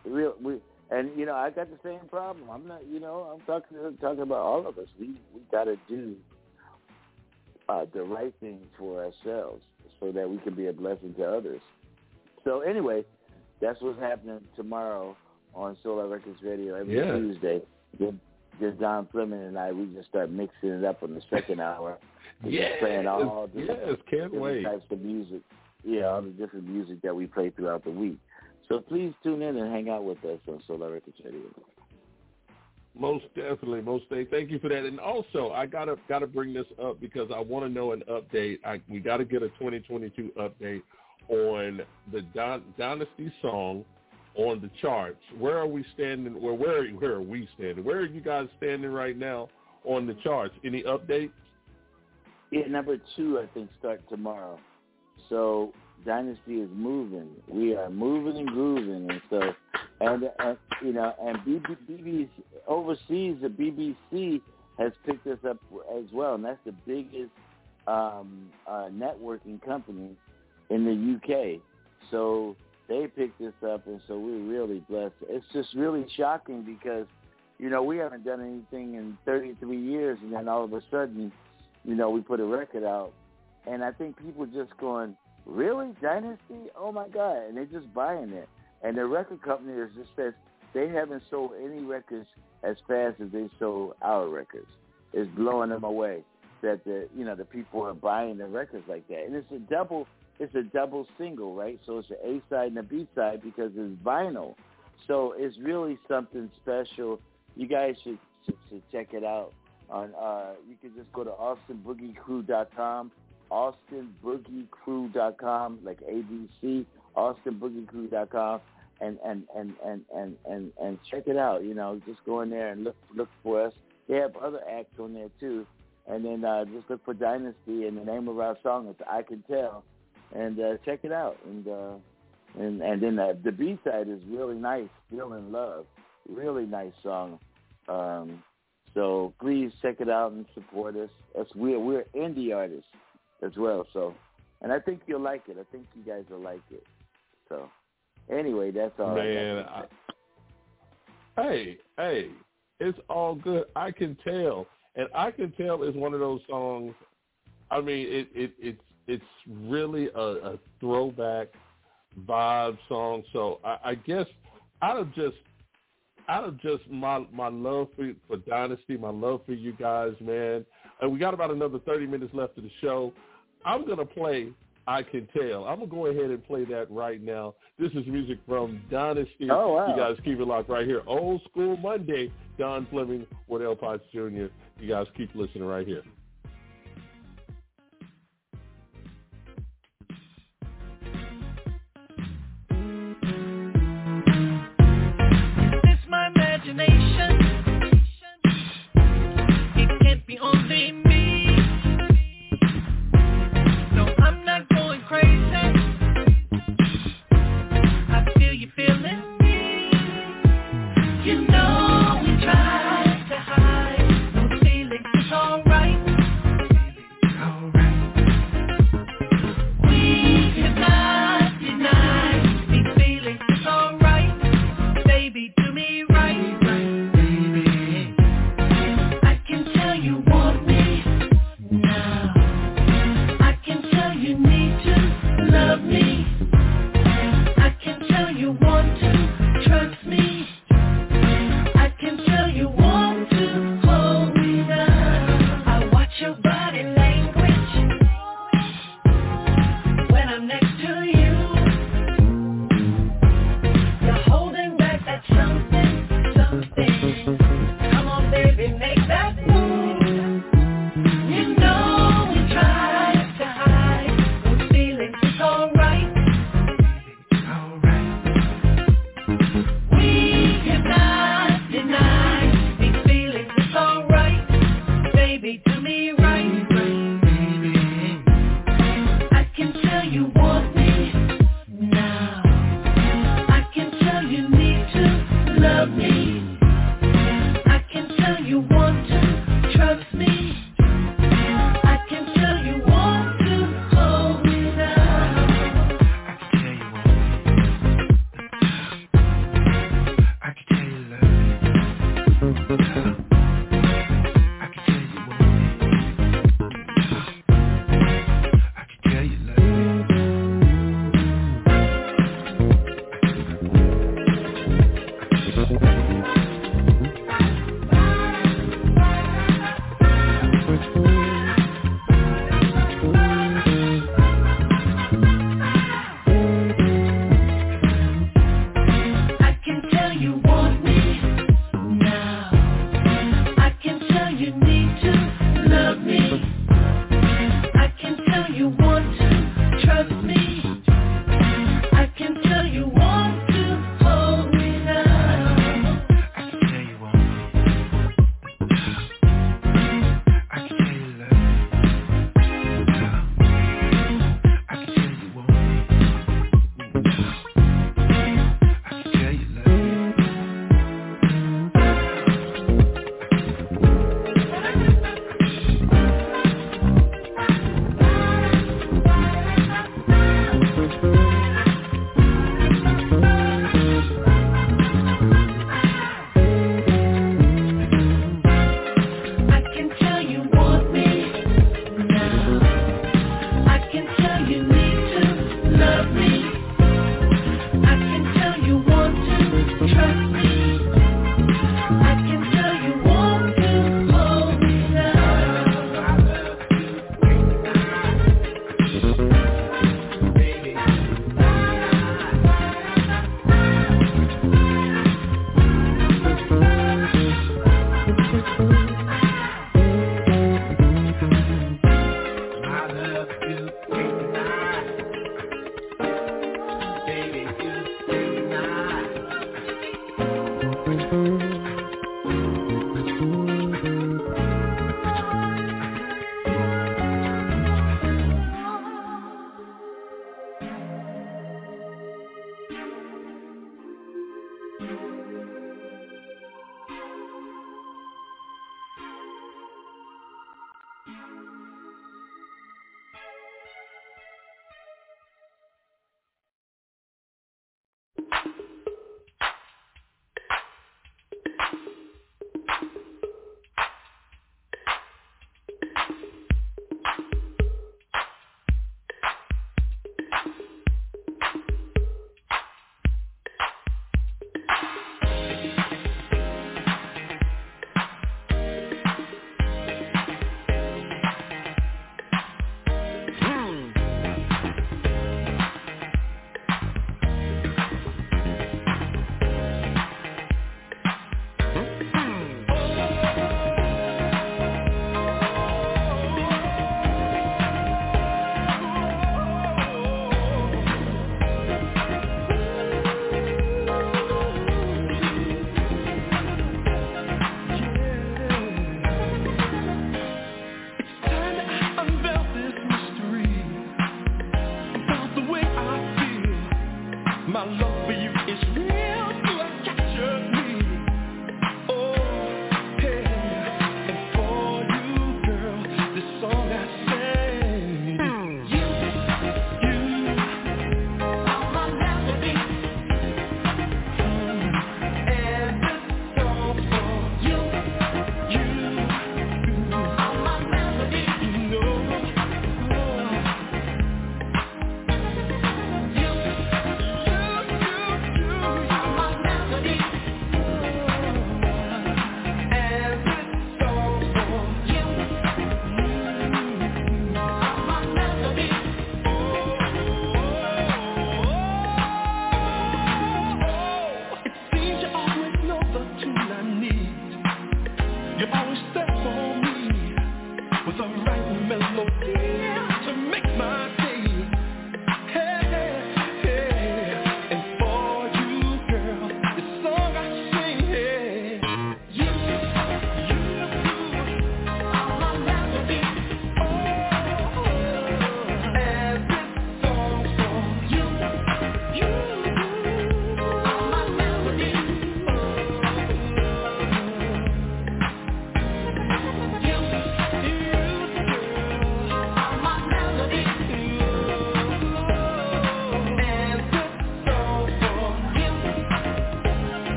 I got the same problem. I'm not, I'm talking about all of us. We got to do the right thing for ourselves so that we can be a blessing to others. So anyway, that's what's happening tomorrow on Solar Records Radio every Tuesday. Just Don Fleming and I, we just start mixing it up in the second hour. Just playing all different types of music. Yeah, all the different music that we play throughout the week. So please tune in and hang out with us on Solar Records Radio. Most definitely. Thank you for that. And also, I gotta bring this up because I want to know an update. We got to get a 2022 update on the Dynasty song on the charts. Where are we standing? Where are we standing? Where are you guys standing right now on the charts? Any updates? Yeah, number 2, I think, start tomorrow. So Dynasty is moving. We are moving and grooving, and so and BBC overseas, the BBC has picked us up as well, and that's the biggest networking company in the UK. So they picked us up, and so we're really blessed. It's just really shocking because, we haven't done anything in 33 years, and then all of a sudden, we put a record out, and I think people just going, really, Dynasty? Oh, my God, and they're just buying it. And the record company just says they haven't sold any records as fast as they sold our records. It's blowing them away that the people are buying the records like that. And it's a double single, right? So it's an A-side and a B-side because it's vinyl. So it's really something special. You guys should check it out. You can just go to AustinBoogieCrew.com, AustinBoogieCrew.com, like ABC, AustinBoogieCrew.com, and check it out. Just go in there and look for us. They have other acts on there too, and then just look for Dynasty, and the name of our song is I Can Tell, and check it out. And then the B side is really nice, Still in Love, really nice song. So please check it out and support us. We're indie artists as well. So, and I think you'll like it. I think you guys will like it. So, anyway, that's all. Man, hey, it's all good. I Can Tell, and I Can Tell is one of those songs. I mean, it's really a throwback vibe song. So I guess out of just my love for Dynasty, my love for you guys, man, and we got about another 30 minutes left of the show, I'm going to play I Can Tell. I'm going to go ahead and play that right now. This is music from Dynasty. Oh, wow. You guys keep it locked right here. Old School Monday, Don Fleming, Wardell Potts Jr. You guys keep listening right here. It can't be only me. No, I'm not going crazy. I feel you feeling me. You know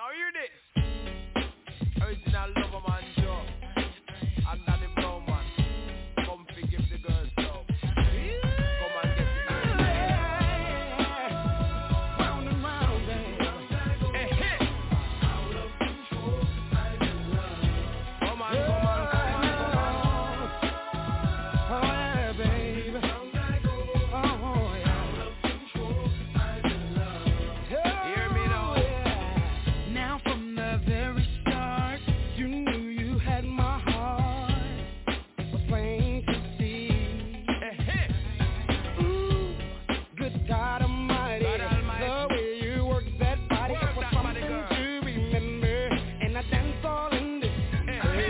Now hear this. Original lover man Joe. And Danny Brown man. Come fi give the girls love. Come and get the girls. Round and round, baby. Hey, hey. Out of control, I'm in love. Come on, come on, come on, come on. Oh yeah, baby. Oh yeah. Out of control, I'm in love. Hear me now. Now from the very start, you knew you had my heart. It was plain to see. Hey, hey. Ooh, good God Almighty, God Almighty. the way you work that body, Work it was that body, something girl. to remember, and I dance all in this. Hey, hey.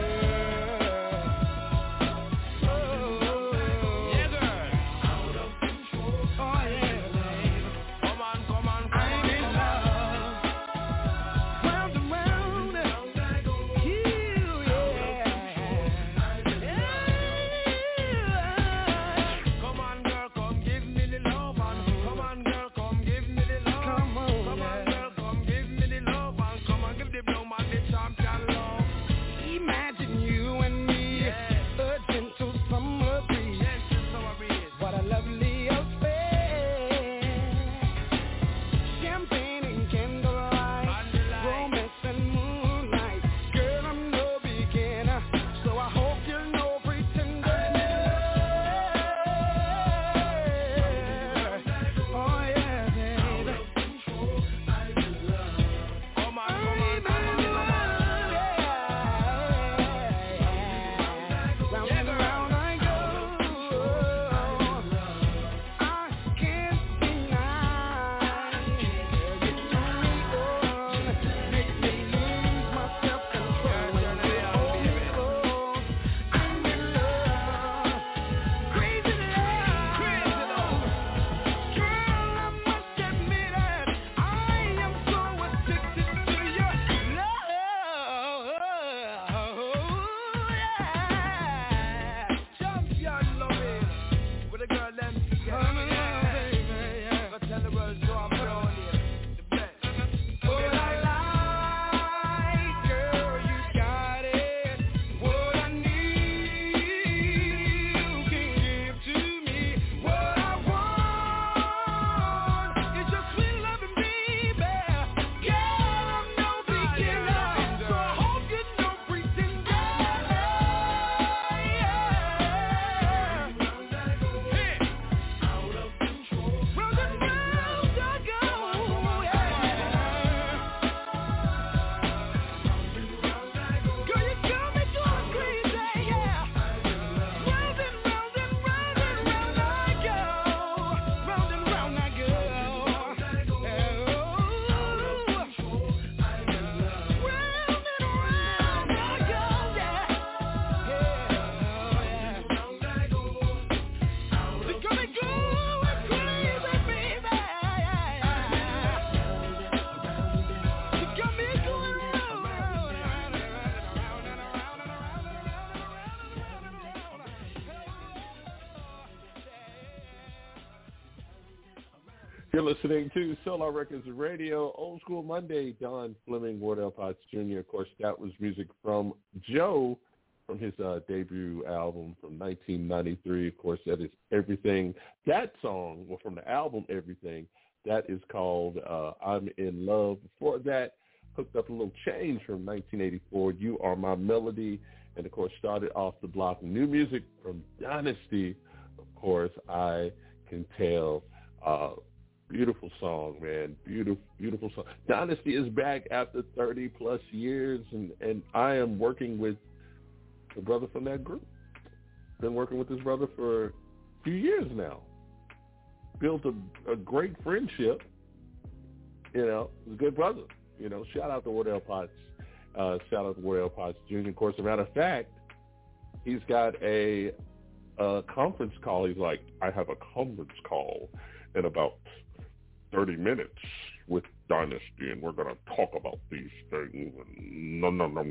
Yeah, girl. Out of control. Oh yeah, babe. Come on, come on, come I'm on, in come on. love. Round and round, you, Come on, girl, come give me the love and come on, girl, come give me the love. Come on, Come on, yeah. girl, come give me the love and come on, give the blow man the champion love. Imagine you and me, Yeah. a gentle summer breeze. Yes, it's summer breeze. What a lovely affair. Champagne and candlelight, Candlelight. romance and moonlight. Girl, I'm no beginner, so I hope you're no pretender. Oh yeah, baby. Come on, come on, I'm come on, in come on. love, yeah. Round Yeah, and girl. round I go. I can't deny. You turn me on, make me lose my self-control. When you're over, I'm in love, crazy love. Girl, I must admit it, I am so addicted to your love. Yeah. Champion loving. With a girl them together. I'm in love, baby, yeah. Go tell the world so I'm proud here. The best. What I like, girl, you got it. What I need, you can give to me. What I want is your sweet loving, baby. Girl, I'm no beginner, so I hope you're no pretender. Out of control. Round and round I go, yeah. Girl, you got me going crazy, yeah. Round and round and round and round I go. Round and round I go. Round and round I go, yeah. You got me going crazy, baby. You got me going round and round and round and round and round and You're listening to Solar Records Radio, Old School Monday. Don Fleming, Wardell Potts Jr. Of course, that was music from Joe from his debut album from 1993. Of course, that is Everything. That song, well, from the album Everything, that is called I'm in Love. Before that, hooked up a little change from 1984, You Are My Melody. And, of course, started off the block. New music from Dynasty, of course, I Can Tell. Beautiful song, man. Beautiful song. Dynasty is back after 30-plus years, and I am working with the brother from that group. Been working with this brother for a few years now. Built a great friendship. You know, he's a good brother. You know, shout out to Wardell Potts. Shout out to Wardell Potts Jr. Of course, as a matter of fact, he's got a conference call. He's like, I have a conference call in about 30 minutes with Dynasty, and we're going to talk about these things. No.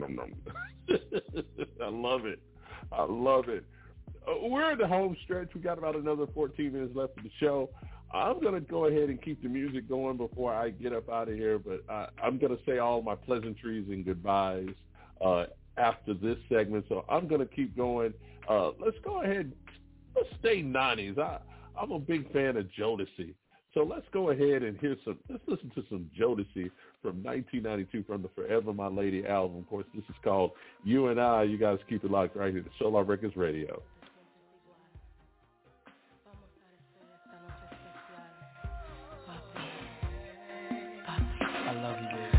I love it. We're in the home stretch. We got about another 14 minutes left of the show. I'm going to go ahead and keep the music going before I get up out of here, but I'm going to say all my pleasantries and goodbyes after this segment, so I'm going to keep going. Let's go ahead. Let's stay 90s. I'm a big fan of Jodeci, so let's go ahead and let's listen to some Jodeci from 1992 from the Forever My Lady album. Of course, this is called You and I. You guys keep it locked right here to Solar Records Radio. I love you, baby.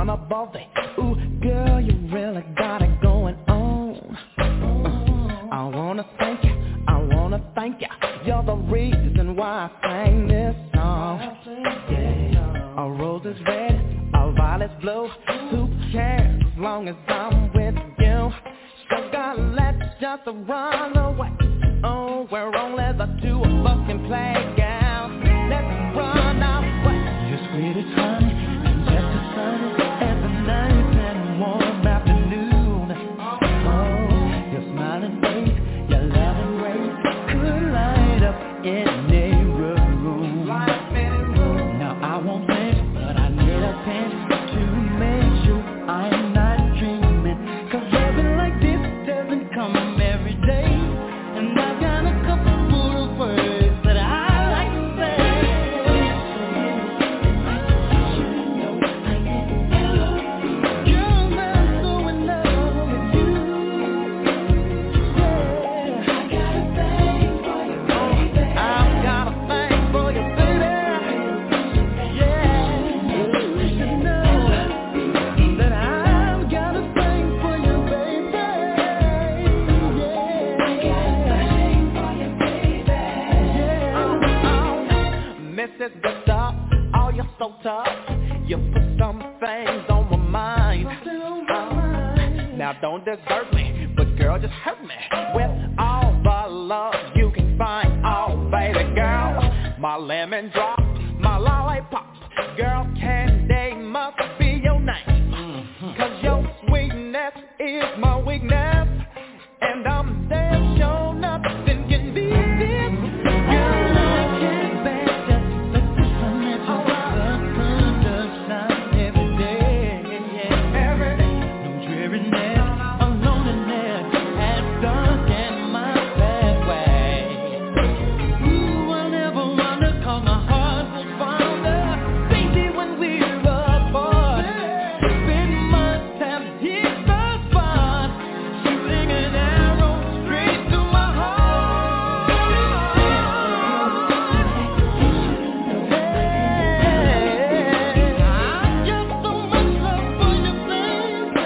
above it. Ooh, girl, you really got it going on. I wanna thank you. You're the reason why I sang this song. Yeah. A rose is red, a violet's blue. Who cares as long as I'm with you? So God, let's just run away. Oh, we're only the two of us can play, gal. Let's run away. You're sweet as honey, and just as sunny as a nice and warm afternoon. Oh, your smiling face, your loving grace could light up any room. Now I won't think, but I need a pen to make sure I'm not dreaming. 'Cause loving like this doesn't come every day. And I got a couple of words that I like to say. Girl, I'm so in love with you. Yeah. I got a thing for you, baby. I've got a thing for you, baby. Yeah. You should know that I've got a thing for you, baby. Yeah. I got a thing for you, baby. Yeah. Mrs. Gustav, oh, you're so tough. You put some things on my mind. Now don't desert me, but girl, just hurt me with all the love you can find. Oh, baby girl, my lemon drop, my lollipop. Girl, candy must be your name. 'Cause your sweetness is my weakness. And I'm damn sure nothing can beat this. Girl, I can't bear just the sun that the sun does shine every day. Every day. No dreariness, or loneliness has stuck in my pathway. Ooh, I never wonder 'cause my heart was fonder. Baby, when we were apart, it must have hit the spot. Shooting an arrow straight to my heart. Hey, I've got so much love for you, baby.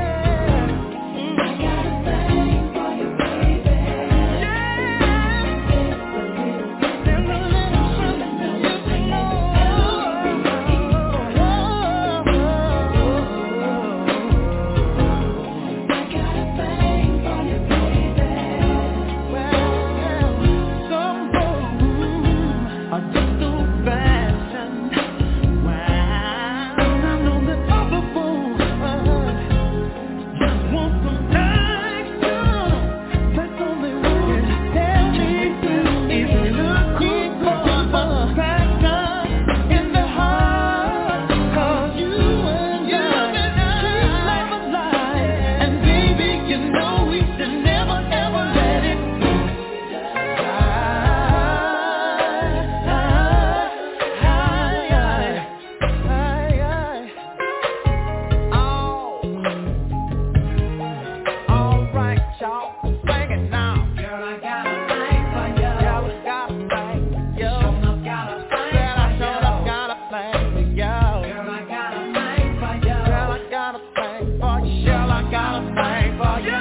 I got a thing for you, baby. Yeah. There's a little something you can know. I got a thing for you, baby. Well, some boys are just old-fashioned. Wow, I know that other boys just want some action. That's all they want. Tell me who is looking for passion in the heart. 'Cause you and I keep love alive. And baby, you know we should never, ever let it go. All right, y'all, sing it now. Girl, I got a thing for you. Girl, I got a thing for you. Said I showed up, got a thing for you. Girl, I got a thing for you. Girl, I got a thing for you. Girl, I got a thing for you.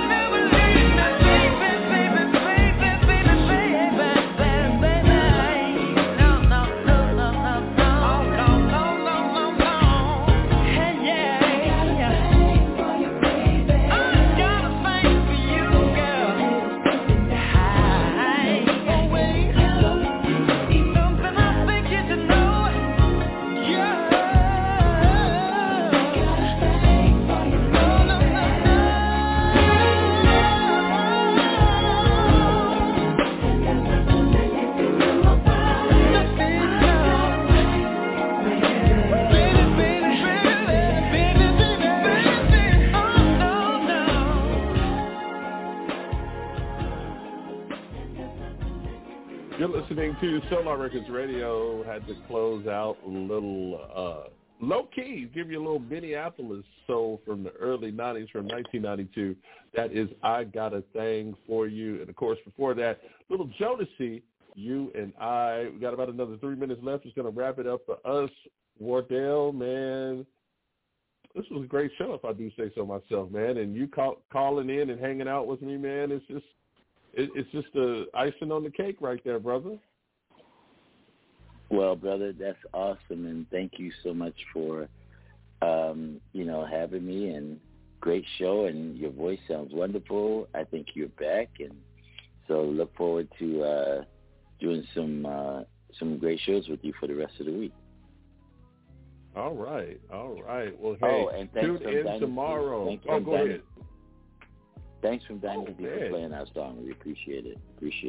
You're listening to Solar Records Radio. Had to close out a little low key, give you a little Minneapolis soul from the early 90s, from 1992. That is I Got a Thing for You. And, of course, before that, little Jodeci, You and I. We got about another 3 minutes left. Just going to wrap it up for us. Wardell, man, this was a great show, if I do say so myself, man. And you calling in and hanging out with me, man, it's just the icing on the cake right there, brother. Well, brother, that's awesome, and thank you so much for, having me, and great show, and your voice sounds wonderful. I think you're back, and so look forward to doing some great shows with you for the rest of the week. All right. Well, hey, and thanks tune in tomorrow. Go ahead. Thanks from Dynasty for playing our song. We appreciate it.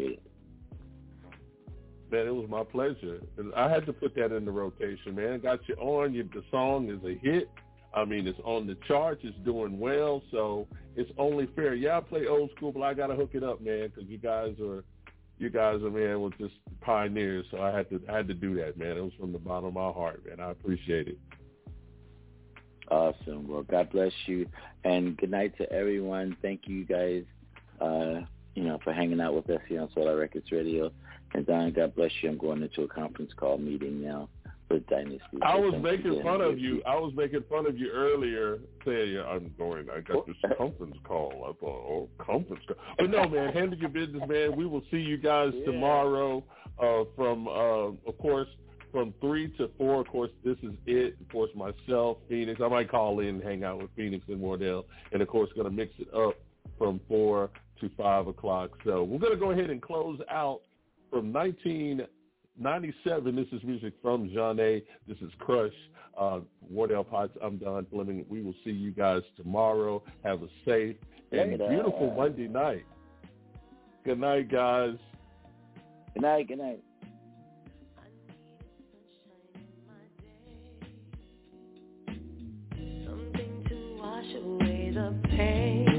Man, it was my pleasure. I had to put that in the rotation, man. Got you on. The song is a hit. I mean, it's on the charts. It's doing well, so it's only fair. Yeah, I play old school, but I got to hook it up, man, because you guys are, man, was just pioneers. So I had to do that, man. It was from the bottom of my heart, man. I appreciate it. Awesome. Well, God bless you, and good night to everyone. Thank you guys, for hanging out with us here on Solar Records Radio. And Don, God bless you. I'm going into a conference call meeting now with Dynasty. I was making fun of you. I was making fun of you earlier, saying, I got this conference call. I thought, conference call. But no, man, handle your business, man. We will see you guys tomorrow from, of course, from 3 to 4. Of course, this is it. Of course, myself, Phoenix. I might call in and hang out with Phoenix and Wardell. And, of course, going to mix it up from 4 to 5 o'clock. So we're going to go ahead and close out from 1997. This is music from Zhané. This is Crush. Wardell Potts, I'm Don Fleming. We will see you guys tomorrow. Have a safe and beautiful Monday night. Good night, guys. Good night. Something to wash away the pain.